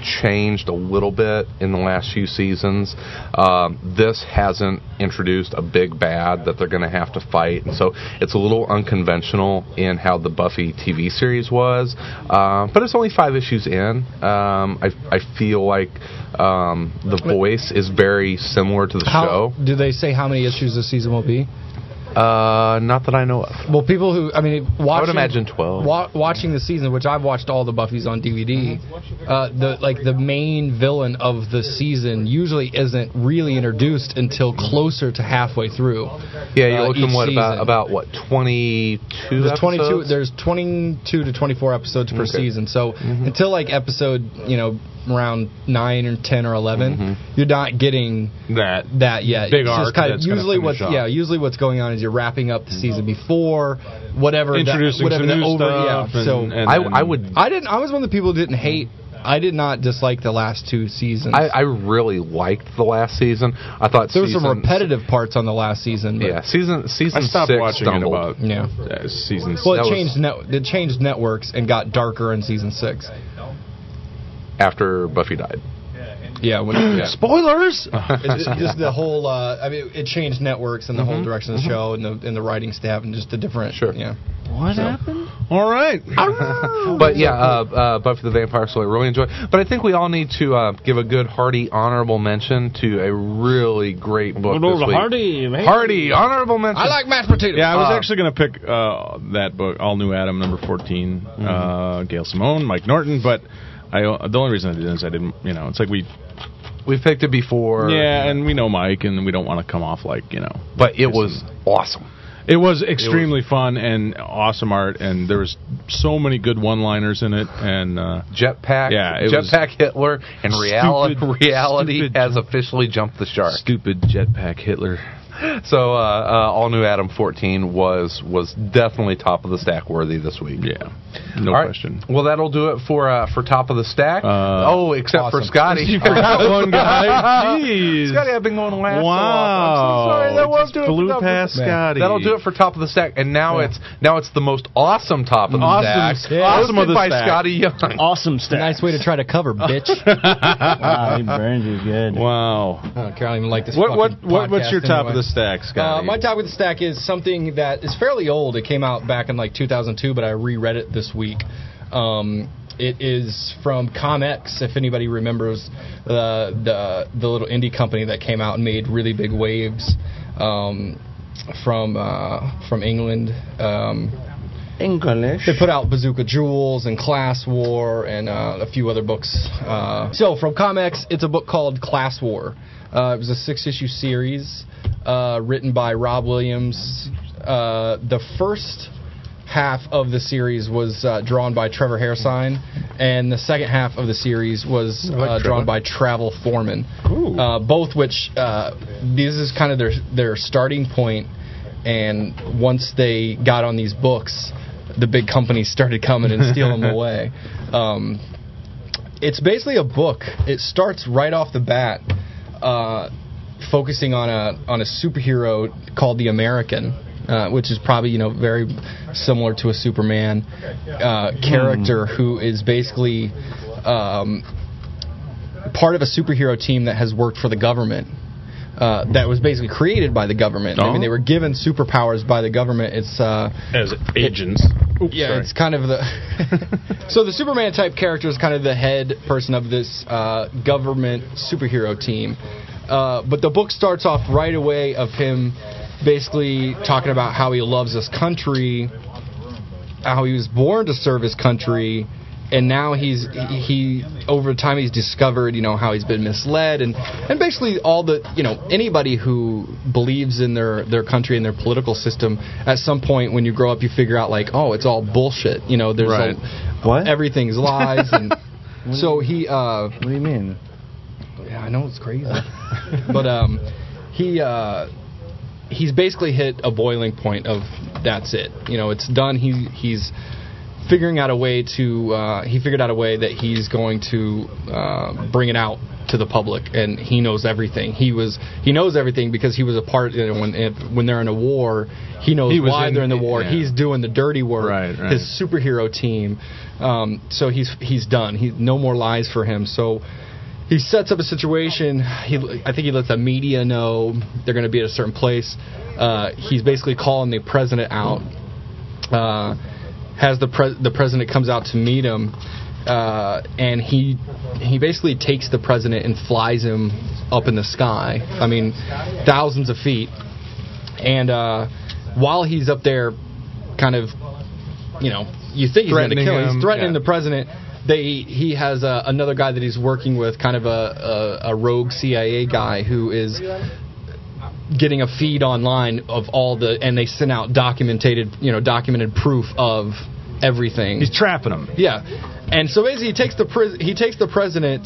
changed a little bit in the last few seasons. Um, this hasn't introduced a big bad that they're going to have to fight, and so it's a little unconventional in how the Buffy T V series was. Uh, but it's only five issues in. Um, I, I feel like um, the voice is very similar to the How, show. do they say how many issues this season will be? Uh, not that I know of. Well, people who, I mean, watching, I would imagine twelve. Wa- watching the season, which I've watched all the Buffys on D V D, uh, the like the main villain of the season usually isn't really introduced until closer to halfway through. Yeah, you're uh, looking each what season. about about what twenty-two There's episodes? twenty-two. There's twenty-two to twenty-four episodes per Okay. season. So Mm-hmm. until like episode, you know, around nine or ten or eleven, Mm-hmm. you're not getting That that yet. big It's just arc kind of that's gonna usually finish what's off. yeah usually what's going on is you're wrapping up the season before whatever Introducing that, whatever some the new over stuff yeah. and- So and I, then- I would. I didn't. I was one of the people who didn't hate. I did not dislike the last two seasons. I, I really liked the last season. I thought there were season, some repetitive parts on the last season. But Yeah, season season I stopped six watching stumbled. it about Yeah. uh, season Well, That it was- changed. Net, it changed networks and got darker in season six. after Buffy died. Yeah. When, yeah. Spoilers! It's just, just the whole. Uh, I mean, it changed networks and the Mm-hmm. whole direction of the show and the and the writing staff and just the different. Sure. Yeah. What happened? All right. But yeah, uh, uh, Buffy the Vampire Slayer, really enjoyed. But I think we all need to uh, give a good hearty honorable mention to a really great book Good old this week. Hardy. Hey. Hardy, honorable mention. I like mashed potatoes. Yeah, I was Uh, actually going to pick uh, that book, All New Adam, number fourteen, uh, Gail Simone, Mike Norton, but I, the only reason I didn't is I didn't, you know, it's like we, We've picked it before. yeah, and we know Mike, and we don't want to come off like, you know. But it was awesome. It was extremely fun and awesome art, and there was so many good one-liners in it, and uh, Jetpack, Yeah, it was Jetpack Hitler, and reality, stupid- reality stupid- has officially jumped the shark. stupid Jetpack Hitler. So, uh, uh, All New Adam fourteen was was definitely top of the stack worthy this week. Yeah, no All right. question. Well, that'll do it for uh, for top of the stack. Uh, oh, except for awesome. Scotty. You forgot one guy. Jeez. Scotty, I've been going last. Wow. So long. I'm so sorry. That won't Just do it. blew for top of the past stack. Scotty. That'll do it for top of the stack. And now Yeah. it's now it's the most awesome top of the Awesome stack. stack. Awesome hosted of the by stack. Scotty Young. Awesome stack. Nice way to try to cover, bitch. Wow, he burned you good. Wow. I don't care. I don't even like this. What what fucking what what's podcast your top anyway. of the stack, Scotty? Uh, my top of the stack is something that is fairly old. It came out back in like two thousand two, but I reread it this week. Um, it is from ComX, if anybody remembers uh, the the little indie company that came out and made really big waves um, from uh, from England. Um, English. They put out Bazooka Jewels and Class War and uh, a few other books. Uh, so from ComX, it's a book called Class War. Uh, it was a six-issue series uh, written by Rob Williams. Uh, the first half of the series was uh, drawn by Trevor Hairsine, and the second half of the series was I like uh, Trevor. drawn by Travel Foreman. Uh, both which, uh, this is kind of their their starting point, and once they got on these books, the big companies started coming and stealing them away. Um, it's basically a book. It starts right off the bat, uh, focusing on a on a superhero called the American, uh, which is probably you know very similar to a Superman uh, character who is basically um, part of a superhero team that has worked for the government. Uh, that was basically created by the government. I Oh. mean, they were given superpowers by the government. It's uh, As agents. Oops, yeah, sorry. it's kind of the so the Superman type character is kind of the head person of this uh, government superhero team. Uh, but the book starts off right away of him basically talking about how he loves his country, how he was born to serve his country, and now he's he over time he's discovered you know how he's been misled and and basically all the you know anybody who believes in their their country and their political system at some point when you grow up you figure out like oh it's all bullshit you know there's Right. a, What? everything's lies and so he uh What do you mean? yeah I know it's crazy but um he uh he's basically hit a boiling point of that's it you know it's done he he's figuring out a way to uh, he figured out a way that he's going to uh, bring it out to the public, and he knows everything. He was he knows everything because he was a part. You know, when if, when they're in a war, he knows He was why in- they're in the war. yeah. He's doing the dirty work. Right, right. His superhero team. Um, so he's he's done. He no more lies for him. So he sets up a situation. He I think he lets the media know they're going to be at a certain place. Uh, he's basically calling the president out. Uh, has the pre- the president comes out to meet him. Uh, and he he basically takes the president and flies him up in the sky. I mean, thousands of feet. And uh, while he's up there, kind of, you know, you think he's going to Threatening kill him. him, He's threatening yeah. the president. They he has uh, another guy that he's working with, kind of a, a, a rogue C I A guy who is getting a feed online of all the, and they send out documented, you know, documented proof of everything. He's trapping him. Yeah, and so basically he takes the pres- he takes the president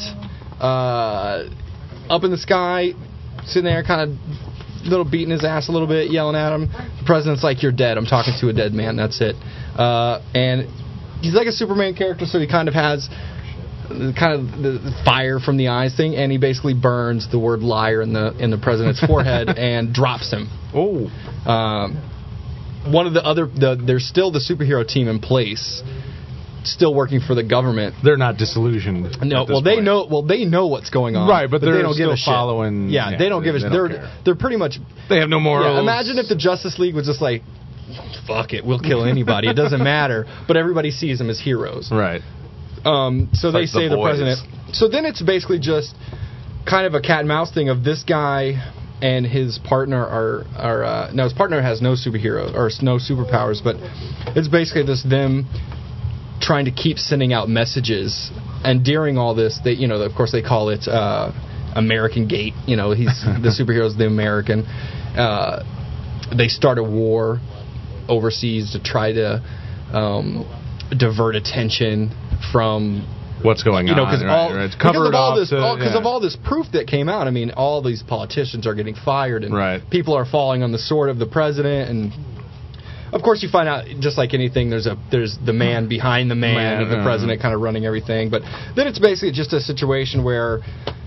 uh, up in the sky, sitting there, kind of little beating his ass a little bit, yelling at him. The president's like, "You're dead. I'm talking to a dead man. That's it." Uh, and he's like a Superman character, so he kind of has kind of the fire from the eyes thing, and he basically burns the word liar in the in the president's forehead and drops him. Oh. Um, one of the other, the, there's still the superhero team in place, still working for the government. They're not disillusioned. No, at this well they point. know, well they know what's going on, Right, but they're they don't still give a shit. following- Yeah, yeah, they don't they- give a they shit. don't They're care. they're pretty much. They have no morals. Yeah, imagine if the Justice League was just like, fuck it, we'll kill anybody. It doesn't matter. But everybody sees them as heroes. Right. Um, so they like The say the, Boys. president. So then it's basically just kind of a cat and mouse thing of this guy and his partner are are uh, now his partner has no superhero or no superpowers, but it's basically just them trying to keep sending out messages. And during all this, they you know of course they call it uh, American Gate. You know he's the superhero's the American. Uh, they start a war overseas to try to um, divert attention from What's going you know, on? because right, all right. because Cover of it all off this to- all, 'cause yeah. of all this proof that came out. I mean, all these politicians are getting fired, and Right. people are falling on the sword of the president. And of course, you find out just like anything, there's a there's the man behind the man, Man, of the uh, president, kind of running everything. But then it's basically just a situation where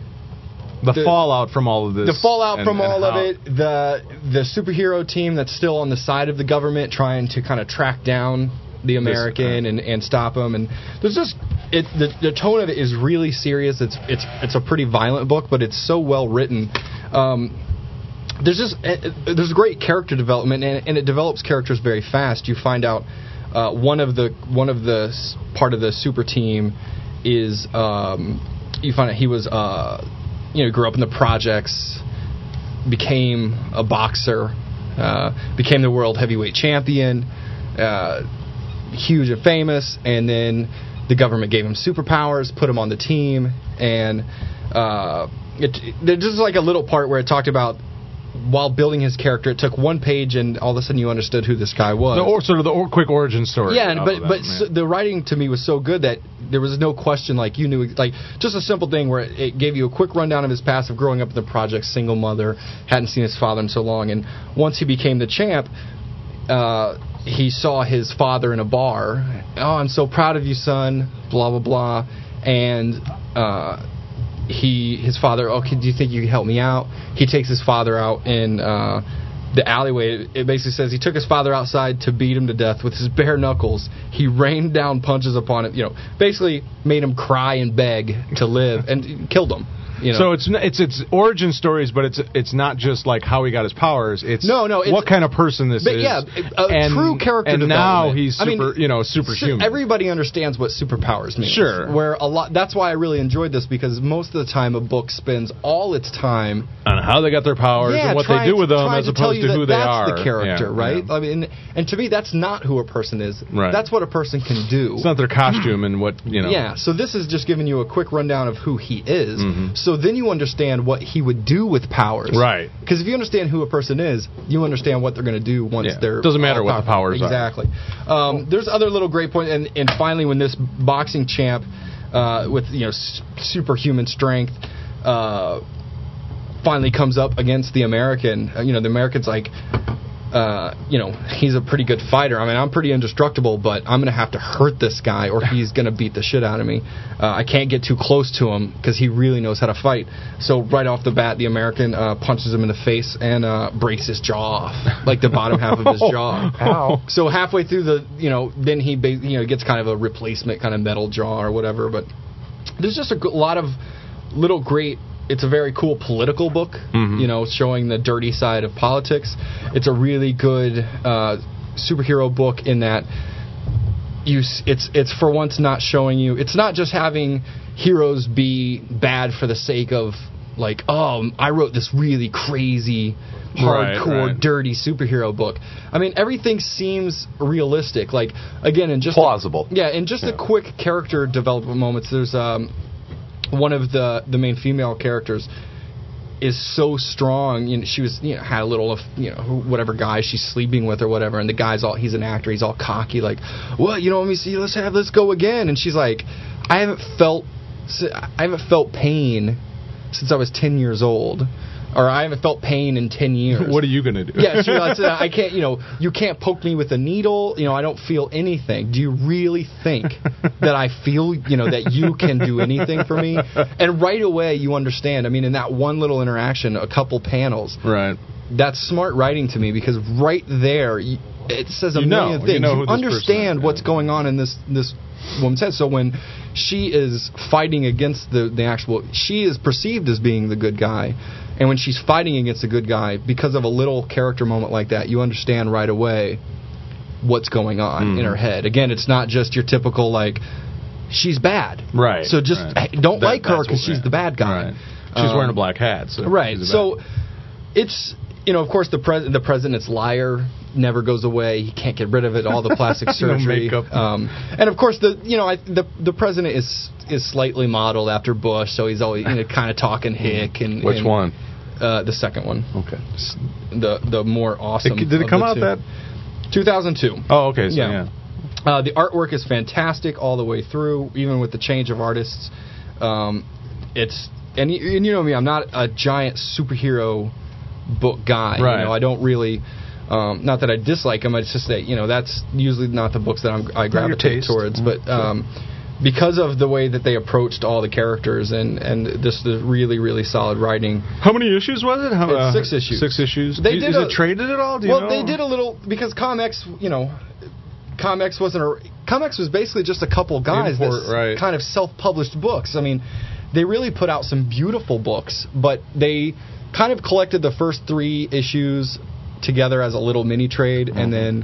the, the- fallout from all of this. the fallout and- from and all how- of it, the the superhero team that's still on the side of the government trying to kind of track down the American uh, and, and stop him, and there's just it the, the tone of it is really serious. It's it's it's a pretty violent book, but it's so well written. Um, there's just uh, there's great character development, and, and it develops characters very fast. You find out uh, one of the one of the s- part of the super team is um, you find out he was uh, you know grew up in the projects, became a boxer, uh, became the world heavyweight champion, uh, huge and famous, and then the government gave him superpowers, put him on the team, and uh, it, it, there's just like a little part where it talked about while building his character, it took one page, and all of a sudden you understood who this guy was. The or, sort of the or, quick origin story. Yeah, and, of but them, but yeah. so the writing to me was so good that there was no question. Like you knew, like just a simple thing where it, it gave you a quick rundown of his past of growing up in the project, single mother, hadn't seen his father in so long, and once he became the champ, uh, he saw his father in a bar. Oh, I'm so proud of you, son. Blah blah blah, and. Uh, He, his father, oh, do you think you can help me out? He takes his father out in uh, the alleyway. It basically says he took his father outside to beat him to death with his bare knuckles. He rained down punches upon him. You know, basically made him cry and beg to live, and killed him. You know? So it's n- it's it's origin stories, but it's it's not just like how he got his powers. It's No, no, it's- what kind of person this But is. yeah, a and, true character And development. now he's I super, mean, you know, superhuman. So everybody understands what superpowers mean. Sure. Where a lot. That's why I really enjoyed this, because most of the time a book spends all its time on how they got their powers yeah, and what trying they do with to, them, trying as to tell opposed you to that who they that's are. the character, Yeah, right? yeah. I mean, and to me, that's not who a person is. Right. That's what a person can do. It's not their costume and what you know. Yeah, so this is just giving you a quick rundown of who he is. Mhm. So then you understand what he would do with powers. Right. Because if you understand who a person is, you understand what they're going to do once Yeah. they're Doesn't matter what the all-powerful. powers are. Exactly. Um, there's other little great points, and, and finally, when this boxing champ uh, with you know s- superhuman strength uh, finally comes up against the American, uh, you know, the American's like, uh, you know, he's a pretty good fighter. I mean, I'm pretty indestructible, but I'm going to have to hurt this guy or he's going to beat the shit out of me. Uh, I can't get too close to him because he really knows how to fight. So right off the bat, the American uh, punches him in the face and uh, breaks his jaw off, like the bottom half of his jaw. Ow. So halfway through the, you know, then he, ba- you know, gets kind of a replacement kind of metal jaw or whatever. But there's just a g- lot of little great. It's a very cool political book, mm-hmm. you know, showing the dirty side of politics. It's a really good uh, superhero book in that you. It's it's for once not showing you. It's not just having heroes be bad for the sake of like, oh, I wrote this really crazy, hardcore, right, right. dirty superhero book. I mean, everything seems realistic. Like again, in just plausible. A, yeah, in just yeah. a quick character development moments. There's um. One of the, the main female characters is so strong. You know, she was you know had a little you know whatever guy she's sleeping with or whatever, and the guy's all he's an actor. He's all cocky, like, well, you know, let me see, let's have let's go again. And she's like, I haven't felt I haven't felt pain since I was ten years old. Or I haven't felt pain in ten years. What are you going to do? Yeah, she, I, said, I can't, you know, you can't poke me with a needle. You know, I don't feel anything. Do you really think that I feel, you know, that you can do anything for me? And right away you understand. I mean, in that one little interaction, a couple panels. Right. That's smart writing to me because right there, it says a you million know, things. You, know you understand what's yeah. going on in this this woman's head. So when she is fighting against the, the actual, she is perceived as being the good guy. And when she's fighting against a good guy, because of a little character moment like that, you understand right away what's going on mm. in her head. Again, it's not just your typical, like, she's bad. Right. So just right. don't that, like her because yeah. she's the bad guy. Right. She's um, wearing a black hat. So right. So it's, you know, of course, the, pres- the president's liar never goes away. He can't get rid of it. All the plastic surgery. no um, and, of course, the you know I, the the president is is slightly modeled after Bush, so he's always you know, kind of talking hick. And, Which and, one? Uh, the second one. Okay. The the more awesome. It, did it come out two. that? two thousand two. Oh, okay. So, yeah. yeah. Uh, the artwork is fantastic all the way through, even with the change of artists. Um, it's and, and you know me, I'm not a giant superhero book guy. Right. You know, I don't really. Um, not that I dislike them. It's just that you know that's usually not the books that I'm, I gravitate towards. But um, because of the way that they approached all the characters and and just the really really solid writing. How many issues was it? How, it's uh, six issues. Six issues. They is, did is a, it traded at all? Do you well, know? they did a little because Comex, you know, Comex wasn't a Comex was basically just a couple guys Import, that right. kind of self-published books. I mean, they really put out some beautiful books, but they kind of collected the first three issues together as a little mini trade, mm-hmm. and then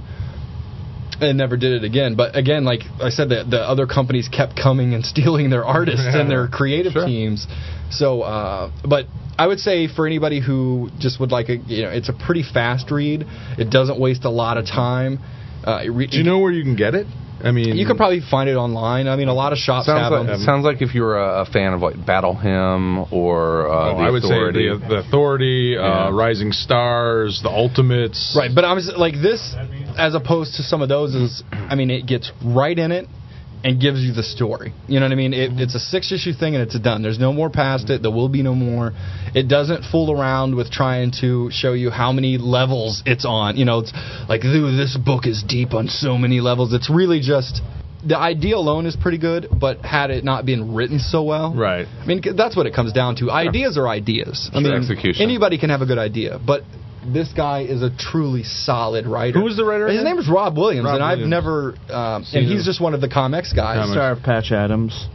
and never did it again. But again, like I said, the, the other companies kept coming and stealing their artists yeah. and their creative sure. teams. So, uh, but I would say for anybody who just would like a, you know, it's a pretty fast read. It doesn't waste a lot of time. Uh, it re- Do you know where you can get it? I mean, you can probably find it online. I mean, a lot of shops sounds have like, them. Sounds like if you're a, a fan of like Battle Hymn or uh, oh, the I would Authority. say the, the Authority, yeah. uh, Rising Stars, the Ultimates. Right, but I was like this, as opposed to some of those, is I mean, it gets right in it and gives you the story. You know what I mean? It, it's a six-issue thing and it's done. There's no more past it. There will be no more. It doesn't fool around with trying to show you how many levels it's on. You know, it's like, dude, this book is deep on so many levels. It's really just... The idea alone is pretty good, but had it not been written so well... Right. I mean, that's what it comes down to. Ideas are ideas. I mean, execution. Anybody can have a good idea, but... This guy is a truly solid writer. Who was the writer? His name is Rob Williams, Rob and I've Williams. never. Um, and he's just one of the Comex guys. Comics. Star of Patch Adams.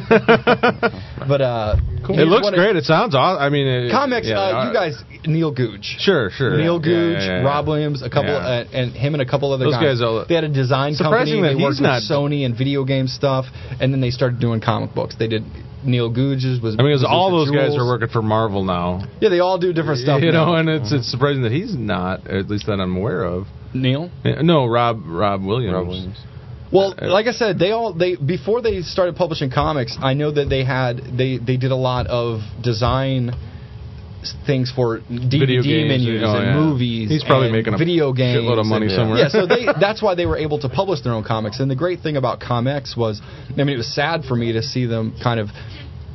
But uh, cool. It looks great. It sounds awesome. I mean, it, Comex. Yeah, uh, you guys, Neil Googe. Sure, sure. Neil yeah, Googe, yeah, yeah, yeah. Rob Williams, a couple, Yeah. uh, and him and a couple other Those guys. guys all- They had a design Surprising company. that They worked he's not- with Sony and video game stuff, and then they started doing comic books. They did. Neil Googe's was. I mean, because was all with those guys Jewels. are working for Marvel now. Yeah, they all do different stuff. You now. know, and it's it's surprising that he's not, at least that I'm aware of. Neil. Yeah, No, Rob Rob Williams. Rob Williams. Well, like I said, they all they before they started publishing comics, I know that they had they, they did a lot of design things for D V D Video games, menus oh, and yeah. movies. He's probably and making a video games shitload of money and, somewhere. Yeah, so they that's why they were able to publish their own comics. And the great thing about Comex was, I mean, it was sad for me to see them kind of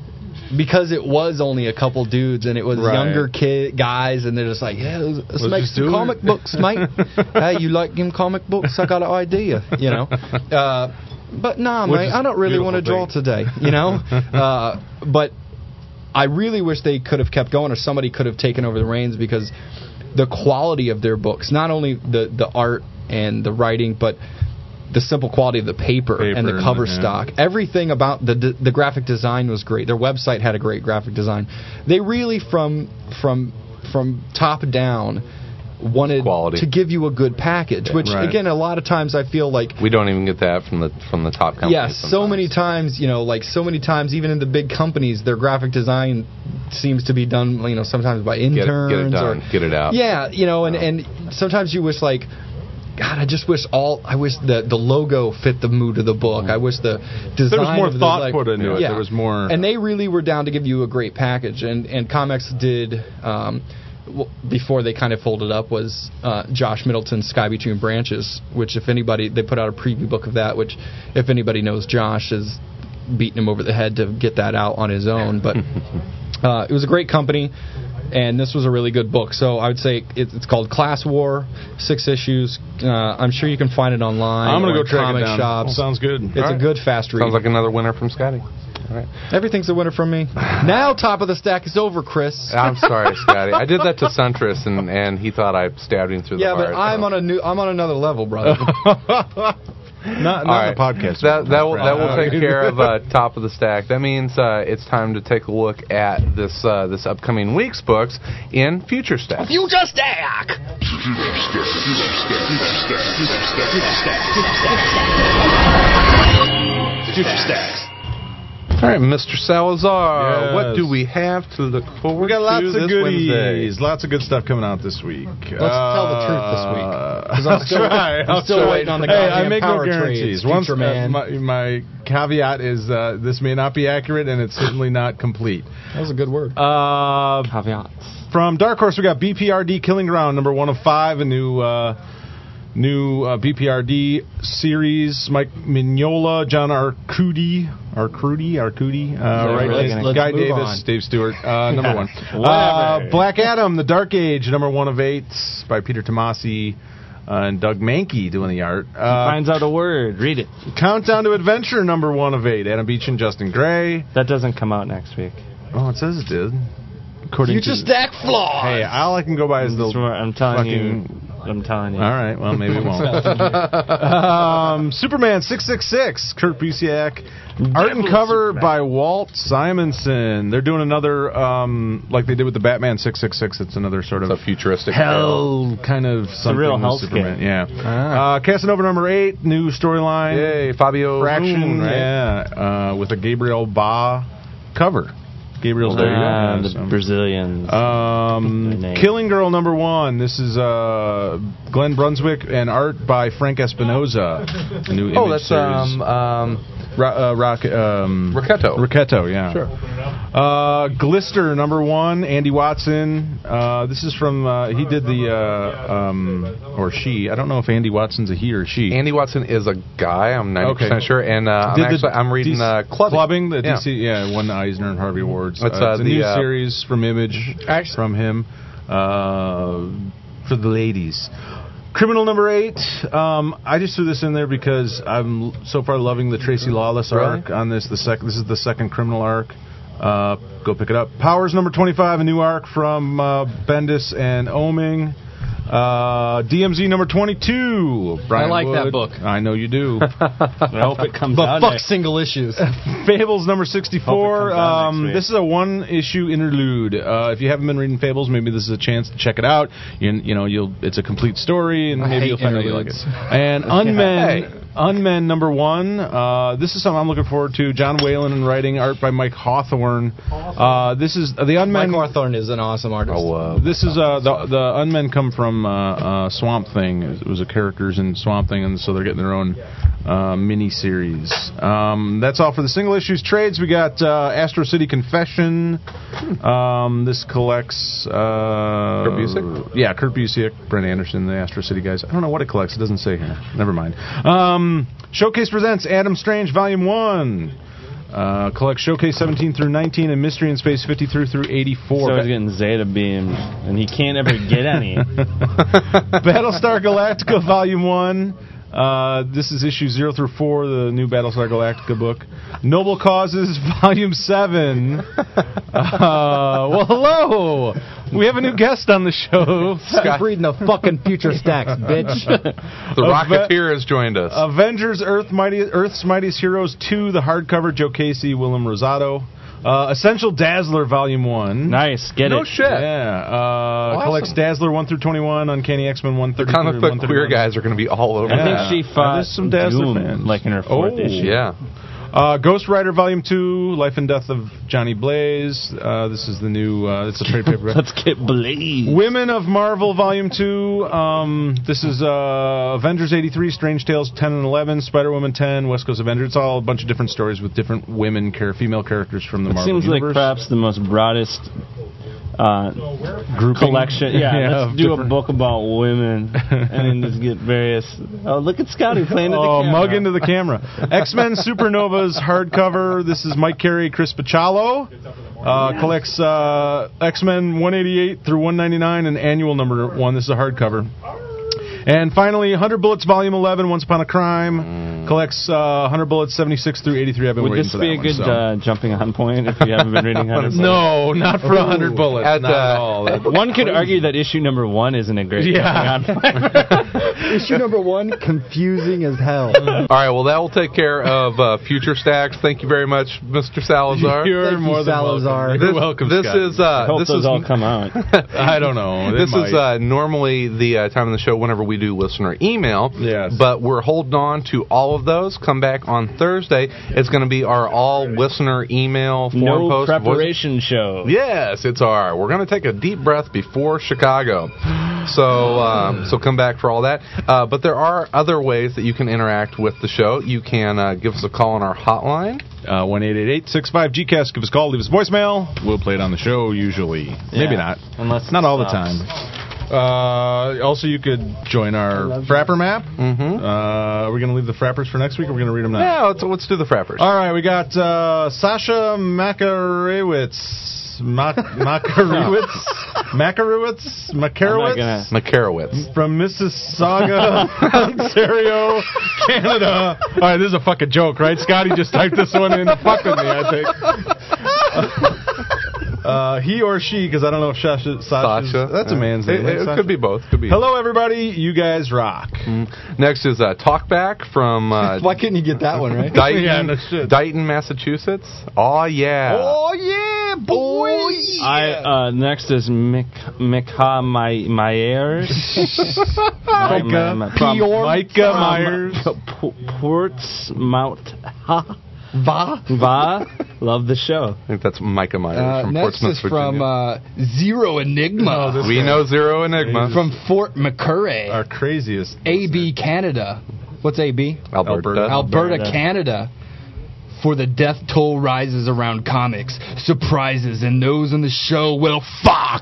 because it was only a couple dudes and it was Right. younger kid guys, and they're just like, yeah, let's, let's Let's make just some do comic it. books, mate. Hey, you like them comic books? I got an idea, you know. Uh, but nah, Which mate, is I don't really beautiful want to draw thing. today, you know. uh, but I really wish they could have kept going, or somebody could have taken over the reins, because the quality of their books, not only the the art and the writing, but the simple quality of the paper, Paper and the cover and- yeah. stock. Everything about the, the the graphic design was great. Their website had a great graphic design. They really, from from from top down, wanted Quality. to give you a good package. Which Right. again, a lot of times I feel like. We don't even get that from the from the top companies. Yes, so sometimes. many times, you know, like so many times, even in the big companies, their graphic design seems to be done, you know, sometimes by Get it, interns get it done. or Get it out. yeah, you know, and and sometimes you wish like. God, I just wish all. I wish the the logo fit the mood of the book. I wish the design. There was more of the, thought like, put into it. yeah. There was more. And they really were down to give you a great package. And and Comics did. Um, w- before they kind of folded up was uh, Josh Middleton's Sky Between Branches, which if anybody, they put out a preview book of that, which if anybody knows Josh is beating him over the head to get that out on his own. But uh, it was a great company, and this was a really good book. So I would say it, it's called Class War, six issues. Uh, I'm sure you can find it online. I'm gonna or go track comic it down. shops. Sounds good. It's All a right. good fast read. Sounds like another winner from Scotty. All right. Everything's a winner from me. Now top of the stack is over, Chris. I'm sorry, Scotty. I did that to Suntress, and, and he thought I stabbed him through yeah, the heart. but I'm so. on a new. I'm on another level, brother. Not, not All right. the podcast. That, that will that will Uh, take care of uh, top of the stack. That means uh, it's time to take a look at this uh, this upcoming week's books in Future Stack. Future Stack! Future Stacks. All right, Mister Salazar, Yes. what do we have to look forward We got lots to of this goodies. Wednesday? Lots of good stuff coming out this week. Let's tell the truth this week. 'Cause I'm That's still- right. I'm still That's waiting on the Hey, I goddamn make power no trades, guarantees. Once, Future Man. uh, my, my caveat is uh, this may not be accurate, and it's certainly not complete. That was a good word. Uh, Caveats. From Dark Horse, we got B P R D Killing Ground, number one of five, a new uh, new uh, B P R D series. Mike Mignola, John Arcudi, Arcudi, Arcudi, uh, right? let's- Guy let's move Davis, on. Dave Stewart, uh, number one. Uh, Whatever. Black Adam, The Dark Age, number one of eight, by Peter Tomasi. Uh, and Doug Mankey doing the art. Uh, Finds out a word. Read it. Countdown to Adventure, number one of eight. Adam Beach and Justin Gray. That doesn't come out next week. Oh, it says it did. According Future to Stack flaws. Hey, all I can go by is the. That's what I'm telling fucking- you. I'm telling you. All right, well, maybe it won't. um, Superman six six six, Kurt Busiek. Art and Devil cover Superman. by Walt Simonson. They're doing another, um, like they did with the Batman six six six. It's another sort of It's a futuristic tale. hell kind of something real with hellscape. Superman. Yeah. Ah. Uh, Casanova number eight, new storyline. Yay, Fabio Fraction, Moon, right? yeah, uh, with a Gabriel Ba cover. Gabriel's there. Ah, yeah, the so. Brazilians. Their Um, name. Killing Girl number one. This is uh, Glenn Brunswick and art by Frank Espinoza. A new Oh, image that's series. um, um, Ra- uh, rock, um, Raquetto. Raquetto, yeah. Sure. Uh, Glister number one. Andy Watson. Uh, this is from uh, he did the uh, um, or she. I don't know if Andy Watson's a he or she. Andy Watson is a guy. I'm ninety percent Okay. sure, and uh, I'm Did the actually I'm reading D C uh, clubbing. Clubbing, the Yeah. D C, yeah, won the Eisner and Harvey Awards. It's, Uh, uh, it's a the, new uh, series from Image Actually- from him uh, for the ladies. Criminal number eight. Um, I just threw this in there because I'm so far loving the Tracy Lawless Really? arc on this. The sec- This is the second Criminal arc. Uh, go pick it up. Powers number twenty-five, a new arc from uh, Bendis and Oming. Uh, D M Z number twenty-two. Brian I like that Wood. book. I know you do. I hope it comes But out fuck next. single issues. Fables number sixty-four. Hope it comes out next Um, week. this is a one-issue interlude. Uh, if you haven't been reading Fables, maybe this is a chance to check it out. You, you know, you'll it's a complete story, and I maybe hate you'll find out you like it. interludes. And Unmen, Hey. Unmen number one. Uh, this is something I'm looking forward to. John Whalen and writing, art by Mike Hawthorne. Uh, this is uh, the Unmen. Mike Hawthorne is an awesome artist. Oh, uh, This is uh, the the Unmen come from uh, uh, Swamp Thing. It was a characters in Swamp Thing, and so they're getting their own uh, mini series. Um, that's all for the single issues. Trades, we got uh, Astro City Confession. Um, this collects uh, Kurt Busiek? Yeah, Kurt Busiek, Brent Anderson, the Astro City guys. I don't know what it collects. It doesn't say here. Never mind. Um, Showcase presents Adam Strange Volume One. Uh, collect Showcase seventeen through nineteen and Mystery in Space fifty-three through eighty-four. So he's getting Zeta Beam, and he can't ever get any. Battlestar Galactica Volume one. Uh, this is issue zero through four, the new Battlestar Galactica book. Noble Causes Volume seven. Uh, well, hello! We have a new guest on the show. Stop reading the fucking future stacks, bitch. The Rocketeer has joined us. Avengers Earth Mighty, Earth's Mightiest Heroes two, the hardcover, Joe Casey, Willem Rosado. Uh, Essential Dazzler Volume one. Nice, get no it. shit. Yeah. Uh, Awesome. Collects Dazzler one through twenty-one, Uncanny X-Men one The thirty-three comic book and queer guys are going to be all over I that. think she fought There's some Dazzler Doom, fans. like in her fourth Oh. issue. Yeah. Uh, Ghost Rider Volume two, Life and Death of Johnny Blaze. Uh, this is the new, uh, it's a trade paperback. Let's get Blaze. Women of Marvel Volume two. Um, this is uh, Avengers eighty-three, Strange Tales ten and eleven, Spider-Woman ten, West Coast Avengers. It's all a bunch of different stories with different women, char- female characters from the It Marvel seems universe. like perhaps the most broadest uh, Grouping. collection. Yeah, Yeah, let's do a different- book about women and then just get various. Oh, look at Scotty playing to the Oh, camera. mug into the camera. X-Men Supernovas hardcover. This is Mike Carey, Chris Picciolo. Uh, collects uh, X-Men one eighty-eight through one ninety-nine and annual number one. This is a hardcover. And finally, one hundred Bullets Volume eleven, Once Upon a Crime. Collects uh, one hundred Bullets seventy-six through eighty-three. I've been Would waiting this for be that a one, good so. uh, jumping on point if you haven't been reading one hundred Bullets? No, not for one hundred Bullets. At, not uh, at all. That's One could argue that issue number one isn't a great Yeah. jumping on point. Issue number one, confusing as hell. All right, well, that will take care of uh, future stacks. Thank you very much, Mister Salazar. You're Thank you, more than Salazar. welcome. This, You're welcome, this Scott. is uh, Hope this those is all come out. I don't know. They This might. is uh, normally the uh, time of the show whenever we do listener email. Yes. But we're holding on to all of those. Come back on Thursday. It's going to be our all listener email forum No post. preparation show. Yes, it's our. We're going to take a deep breath before Chicago. So um, so come back for all that. Uh, but there are other ways that you can interact with the show. You can uh, give us a call on our hotline. Uh, one eight eight eight six five G C A S. Give us a call, leave us a voicemail. We'll play it on the show usually. Maybe Yeah, not. unless Not it all the sucks. time. Uh, also, you could join our Frapper map. Mm-hmm. Uh, are we going to leave the Frappers for next week, or are we going to read them now? Yeah, let's, let's do the Frappers. All right, we got uh, Sasha Makarewicz. Mak- Makarewicz? Makarewicz? Makarewicz? Makarowitz. From Mississauga, Ontario, Canada. All right, this is a fucking joke, right? Scotty just typed this one in to fuck with me, I think. Uh, he or she, because I don't know if Sasha, Sasha's, Sasha. that's a man's It, name. it, right, could be Sasha? both. Could be. Hello, everybody. You guys rock. Mm. Next is uh, Talkback from uh, Why couldn't you get that one right? Dighton, Yeah, no shit. Dighton, Massachusetts. Oh yeah. Oh yeah, boy! I uh, next is Mik Mika My Myers. My- my- my- from- Micah from Myers. P- Portsmouth. Ha. Va. Va. Love the show. I think that's Micah Myers Uh, from next Portsmouth, is Virginia. from uh, Zero Enigma. we know Zero Enigma. From Fort McCurry, Our craziest. A B, Canada. What's A B? Alberta. Alberta. Alberta, Alberta. Canada. For the death toll rises around comics, surprises, and those in the show, well, fuck.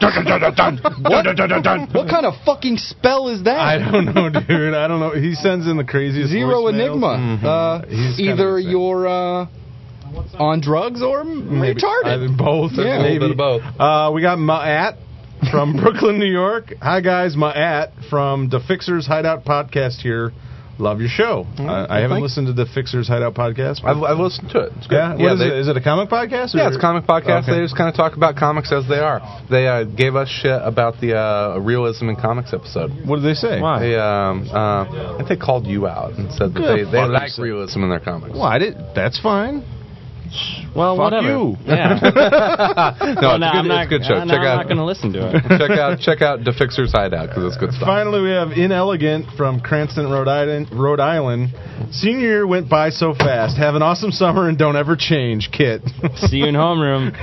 what, what kind of fucking spell is that? I don't know, dude. I don't know. He sends in the craziest Zero voicemails. Enigma. Mm-hmm. Uh, He's kinda either insane. you're uh, on drugs or Maybe- retarded. I mean, both. Yeah. Maybe. A little bit of both. Uh, we got Ma'at from Brooklyn, New York. Hi, guys. Ma'at from the Fixers Hideout podcast here. Love your show. Mm, uh, I haven't thanks. listened to the Fixers Hideout podcast. I've, I've listened to it. It's good. yeah, what is they, it? Is it a comic podcast? Or Yeah, it's a comic podcast. Okay. They just kind of talk about comics as they are. They uh, gave us shit about the uh, realism in comics episode. What did they say? Why? They, um, uh, I think they called you out and said that Good they, they fucking like sake. realism in their comics. Well, I did. That's fine. Well, Fuck whatever. you. Yeah. No, Well, it's, no, a good, I'm it's not, a good show. uh, no, check I'm out not going to listen to it. check out check out the Fixer's Hideout because it's good stuff. Finally, we have Inelegant from Cranston, Rhode Island. Rhode Island. Senior year went by so fast. Have an awesome summer and don't ever change, Kit. See you in homeroom.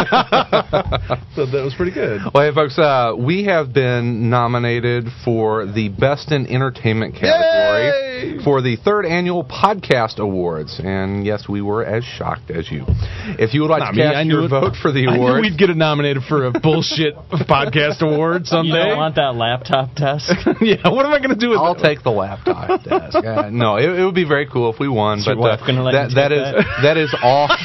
So that was pretty good. Well, hey, folks, uh, we have been nominated for the Best in Entertainment category Yay! for the third annual Podcast Awards. And yes, we were as shocked as you. If you would like Not to me, cast I knew your it. vote for the I award, knew we'd get it nominated for a bullshit podcast award You someday. don't want that laptop test? Yeah, what am I going to do with I'll that? take the laptop desk. Uh, no, it, it would be very cool if we won. Is but your wife uh, gonna let that, you that take is that? that is all.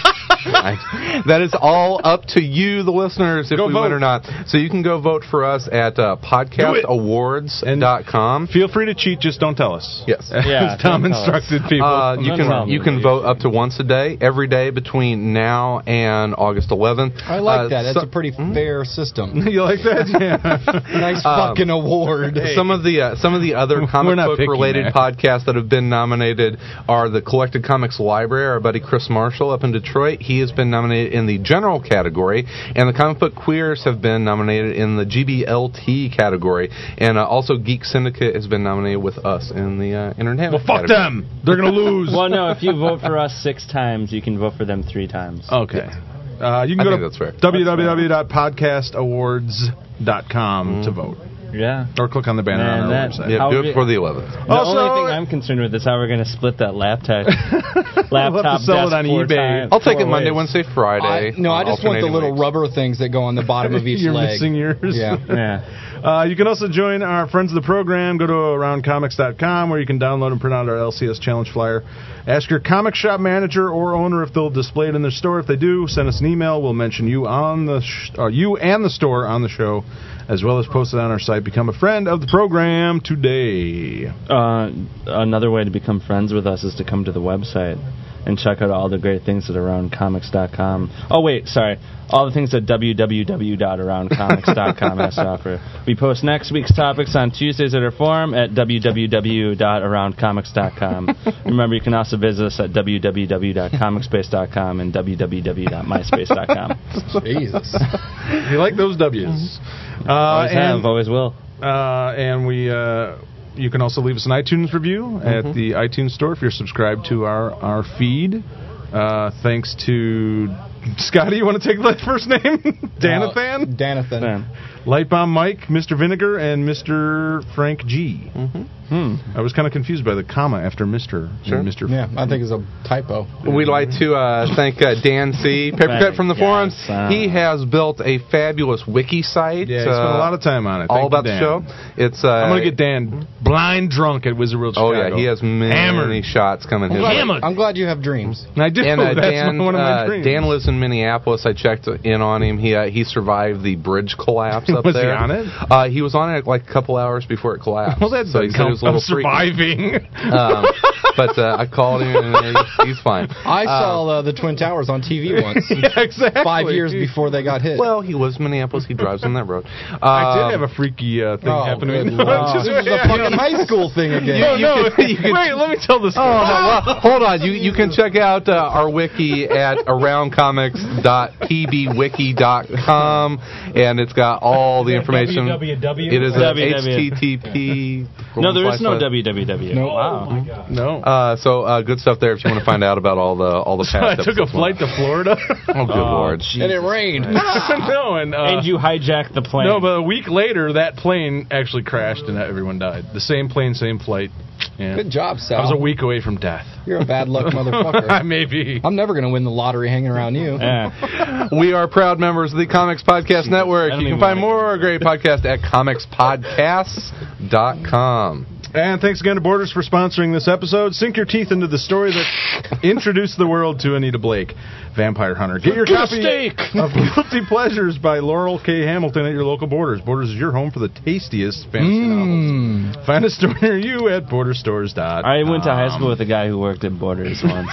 I, that is all up to you, the listeners, if Go we vote. win or not. So you can go vote for us at uh, podcast awards dot com. Feel free to cheat, just don't tell us. Yes. Yeah, As Tom don't tell us. instructed people. Uh, you Don't tell can me, you can please. vote up to once a day, every day between now and August eleventh. I like Uh, that. That's so- a pretty fair system. you like that? Yeah. Nice Um, fucking award. Some of the uh, some of the other We're comic not book picky, related man. podcasts that have been nominated are the Collected Comics Library. Our buddy Chris Marshall up in Detroit, he has been nominated in the general category, and the Comic Book Queers have been nominated in the G B L T category, and uh, also Geek Syndicate has been nominated with us in the uh, entertainment. Well, fuck category. them. They're gonna lose. Well, no, if you vote for us six times, you can vote for them three times. Okay. Uh, you can I go think to that's fair. w w w dot podcast awards dot com to vote. Yeah. Or click on the banner Man, on our that- website. Yeah, How do we- it for the eleventh. The Also- only thing I'm concerned with is how we're going to split that laptop. We'll have laptop to sell it desk on four eBay. times, I'll take four it Monday, ways. Wednesday, Friday. I, no, I on just want the alternating little weeks. rubber things that go on the bottom of each You're leg. missing yours. Yeah. Yeah. Uh, you can also join our friends of the program. Go to around comics dot com where you can download and print out our L C S Challenge flyer. Ask your comic shop manager or owner if they'll display it in their store. If they do, send us an email. We'll mention you on the sh- uh, you and the store on the show, as well as post it on our site. Become a friend of the program today. Uh, another way to become friends with us is to come to the website and check out all the great things at around comics dot com. Oh, wait, sorry. All the things at w w w dot around comics dot com has to offer. We post next week's topics on Tuesdays at our forum at w w w dot around comics dot com. Remember, you can also visit us at w w w dot comic space dot com and w w w dot myspace dot com. Jesus. You like those W's. Uh, Always and, have, always will. Uh, and we, uh, you can also leave us an iTunes review at the iTunes store if you're subscribed to our, our feed. Uh, thanks to Scotty. You want to take the first name? Danathan? Uh, Danathan. Man. Lightbomb Mike, Mister Vinegar, and Mister Frank G. Mm-hmm. Hmm. I was kind of confused by the comma after Mister Sure. and Mister Yeah, I think it's a typo. We'd like to uh, thank uh, Dan C. Papercut from the Yes, forums. uh, He has built a fabulous wiki site. Yeah, he spent uh, a lot of time on it. all Thank you, about the Dan. show. It's uh, I'm going to get Dan blind drunk at Wizard World Oh Chicago. yeah, he has many Hammered. shots coming his way. I'm glad you have dreams. And I do. And uh, That's Dan, one of my uh, dreams. Dan lives in Minneapolis. I checked in on him. He uh, he survived the bridge collapse up Was he there. on it? Uh, he was on it like a couple hours before it collapsed. Well, that so he doesn't said count it was a little for surviving. um, but uh, I called him and he's, he's fine. I Uh, saw uh, the Twin Towers on T V once. yeah, exactly. Five years before they got hit. Well, he lives in Minneapolis. He drives on that road. Um, I did have a freaky uh, thing Oh, happen to good me. Lord. Just- This is a fucking high school thing again. No, no. you could- you could- Wait, let me tell this. Oh, no, well, hold on. You you can check out uh, our wiki at around comics dot p b wiki dot com, and it's got all the information. W W W? It is a W W H T T P. No, there is no slash- W W W. No. Wow. No. Uh, so uh, good stuff there if you want to find out about all the all the So past. I took a episodes. flight to Florida. Oh, good lord! And it rained. no, and, uh, And you hijacked the plane. no, but a week later, that plane actually crashed and everyone died. The same plane, same flight. Yeah. Good job, Sal. I was a week away from death. You're a bad luck motherfucker. Maybe. I'm never going to win the lottery hanging around you. Yeah. We are proud members of the Comics Podcast Network. I don't You can even find wanna more great podcasts at comics podcasts dot com. And thanks again to Borders for sponsoring this episode. Sink your teeth into the story that introduced the world to Anita Blake, Vampire Hunter. Get your Get a copy steak. of Guilty Pleasures by Laurel K. Hamilton at your local Borders. Borders is your home for the tastiest fantasy novels. Find a store near you at border stores dot com. I went to high school with a guy who worked at Borders once.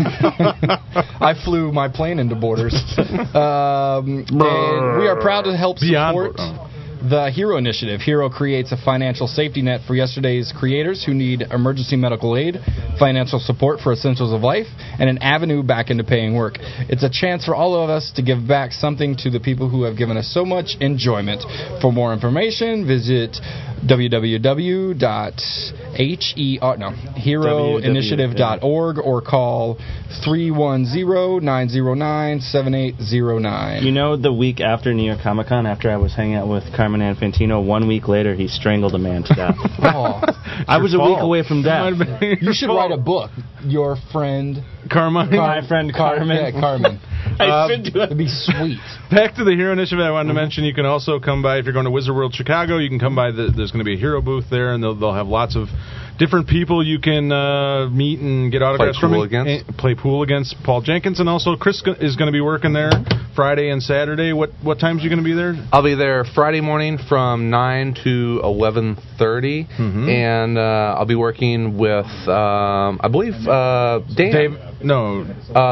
I flew my plane into Borders. Um, and we are proud to help Beyond support Borders. the Hero Initiative. Hero creates a financial safety net for yesterday's creators who need emergency medical aid, financial support for essentials of life, and an avenue back into paying work. It's a chance for all of us to give back something to the people who have given us so much enjoyment. For more information, visit w w w dot h e r no hero initiative dot org or call three one zero, nine zero nine, seven eight zero nine. You know, the week after New York Comic Con, after I was hanging out with Carmen Infantino, one week later he strangled a man to death. Oh, I was a fault. week away from death. you should write a book. Your friend Carmine. My friend Car- Carmen. Yeah, Carmen. I should do it. It'd be sweet. Back to the Hero Initiative, I wanted to mention you can also come by, if you're going to Wizard World Chicago, you can come by, the, there's going to be a Hero booth there, and they'll, they'll have lots of different people you can uh, meet and get autographs Play from. pool and- against. and play pool against Paul Jenkins, and also Chris go- is going to be working there Friday and Saturday. What what times are you going to be there? I'll be there Friday morning from nine to eleven thirty, Mhm. and uh, I'll be working with, um, I believe, uh, Dan. Dave, no,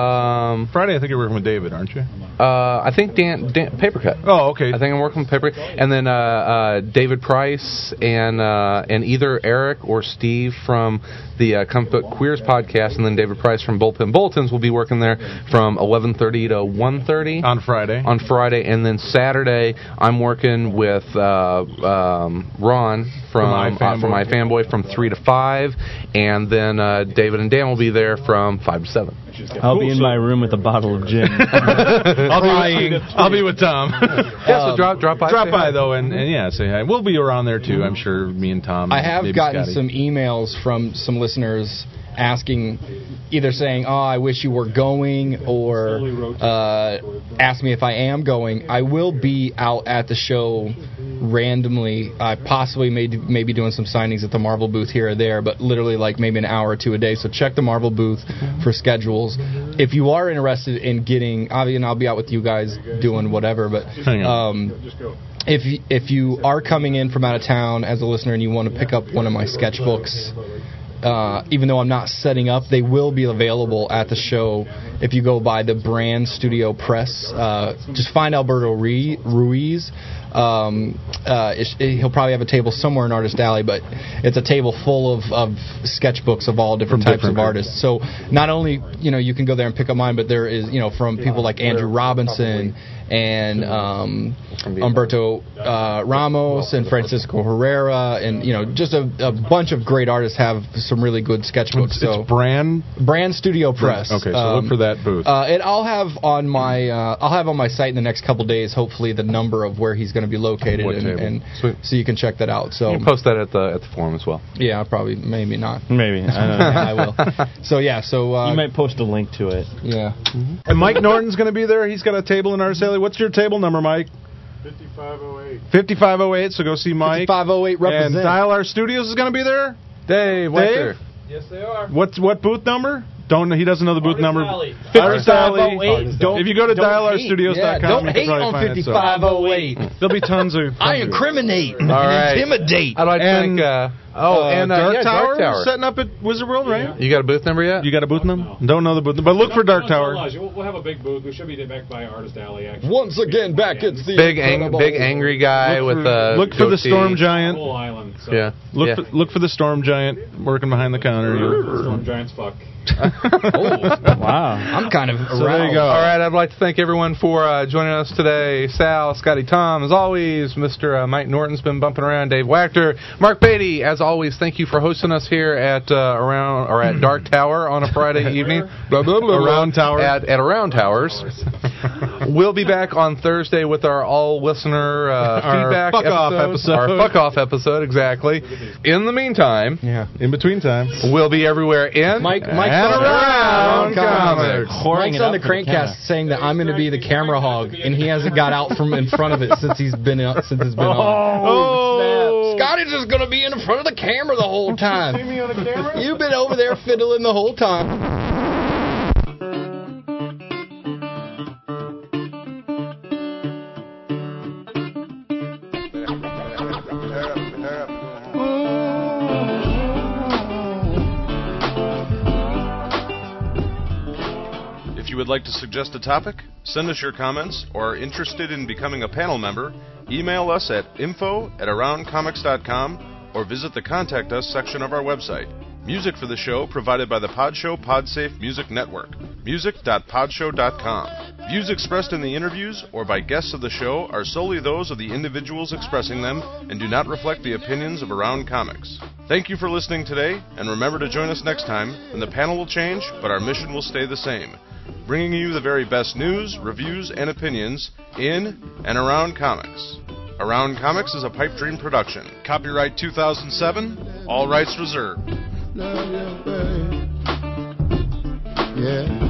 Um, Friday. I think you're working with David, aren't you? uh, I think Dan, Dan Papercut. Oh, okay. I think I'm working with Paper, and then uh, uh, David Price and uh, and either Eric or Steve from the uh, Comic Book Queers podcast, and then David Price from Bullpen Bulletins will be working there from eleven thirty to one thirty on Friday. On Friday, and then Saturday I'm working with uh, um, Ron from From uh, from my fanboy from three to five, and then uh, David and Dan will be there from five to seven. I'll Cool, be in so- my room with a bottle of gin. I'll be with, I'll be with Tom. Yeah, so drop drop by. Drop say by hi. though, and, and yeah, say hi. We'll be around there too. I'm sure. Me and Tom. I and have maybe gotten Scotty. some emails from some listeners asking, either saying, "Oh, I wish you were going," or uh, ask me if I am going. I will be out at the show randomly. I possibly may do, maybe doing some signings at the Marvel booth here or there, but literally like maybe an hour or two a day. So check the Marvel booth for schedules. If you are interested in getting, obviously, and I'll be out with you guys doing whatever, but Hang on. um, if you, if you are coming in from out of town as a listener and you want to pick up one of my sketchbooks, uh, even though I'm not setting up, they will be available at the show if you go by the Brand Studio Press. Uh, just find Alberto Rui- Ruiz. Um, uh, it, it, he'll probably have a table somewhere in Artist Alley, but it's a table full of, of sketchbooks of all different From types different of artists. So not only, you know, you can go there and pick up mine, but there is, you know, from people like Andrew Robinson and um, Humberto uh, Ramos and Francisco Herrera, and you know, just a, a bunch of great artists have some really good sketchbooks. It's, so it's Brand. Brand Studio Press. Okay, so Um, look for that booth. Uh, and I'll have on my uh, I'll have on my site in the next couple days, hopefully, the number of where he's going to be located, What and, table? and Sweet. so you can check that out. So You can post that at the at the forum as well. yeah, probably maybe not. Maybe. I don't know. I will. So yeah, so uh, You might post a link to it. yeah. And Mike Norton's going to be there. He's got a table in Artist Alley. What's your table number, Mike? fifty-five oh eight. fifty-five oh eight. So go see Mike. five oh eight And represent. Dial R Studios is going to be there. Dave, Dave? Yes, they are. What's what booth number? Don't he doesn't know the booth Artist number. Alley. Artist Alley. fifty-five oh eight. Don't- If you go to don't dial r hate. studios dot com, Yeah, you don't can hate probably on find it. So. fifty-five oh eight. There'll be tons of. I tons of- incriminate All right. and intimidate. I'd like to And, thank. Uh, oh, Uh, and uh, Dark yeah, Tower, Dark Tower. setting up at Wizard World, right? You got a booth number yet? You got a booth number? Don't know the booth, but look for Dark Tower. We'll, we'll have a big booth. We should be back by Artist Alley, actually. Once again, back it's the big, ang- incredible- big angry guy Look with for, uh, look for the goatee. Storm Giant. Whole island. So Yeah. Look yeah. for look for the Storm Giant working behind the counter. You'll- Storm Giants fuck. Oh, Wow. I'm kind of So there you go. All right, I'd like to thank everyone for uh, joining us today. Sal, Scotty, Tom, as always. Mister Uh, Mike Norton's been bumping around. Dave Wachter, Mark Beatty, as always. Thank you for hosting us here at uh, around or at Dark Tower on a Friday evening. Blah, blah, blah, blah. Around Tower. at at Around Towers. We'll be back on Thursday with our all listener uh, Our feedback fuck off episode. Our fuck off episode, exactly. In the meantime, Yeah, in between time. we'll be everywhere in Mike, Mike's and on, around comics. comics. Pouring Mike's it on the up for the crankcast camera. saying that I'm going to be the camera hog, and he hasn't got out from in front of it since he's been uh, since it's been on. Oh, Scotty's just going to be in front of the camera the whole time. See me on the camera? You've been over there fiddling the whole time. If you would like to suggest a topic, send us your comments, or are interested in becoming a panel member, email us at info at around comics dot com or visit the Contact Us section of our website. Music for the show provided by the Podshow Podsafe Music Network. music dot podshow dot com. Views expressed in the interviews or by guests of the show are solely those of the individuals expressing them and do not reflect the opinions of Around Comics. Thank you for listening today, and remember to join us next time, when the panel will change, but our mission will stay the same. Bringing you the very best news, reviews, and opinions in and around comics. Around Comics is a Pipe Dream production. Copyright two thousand seven, all rights reserved. Yeah.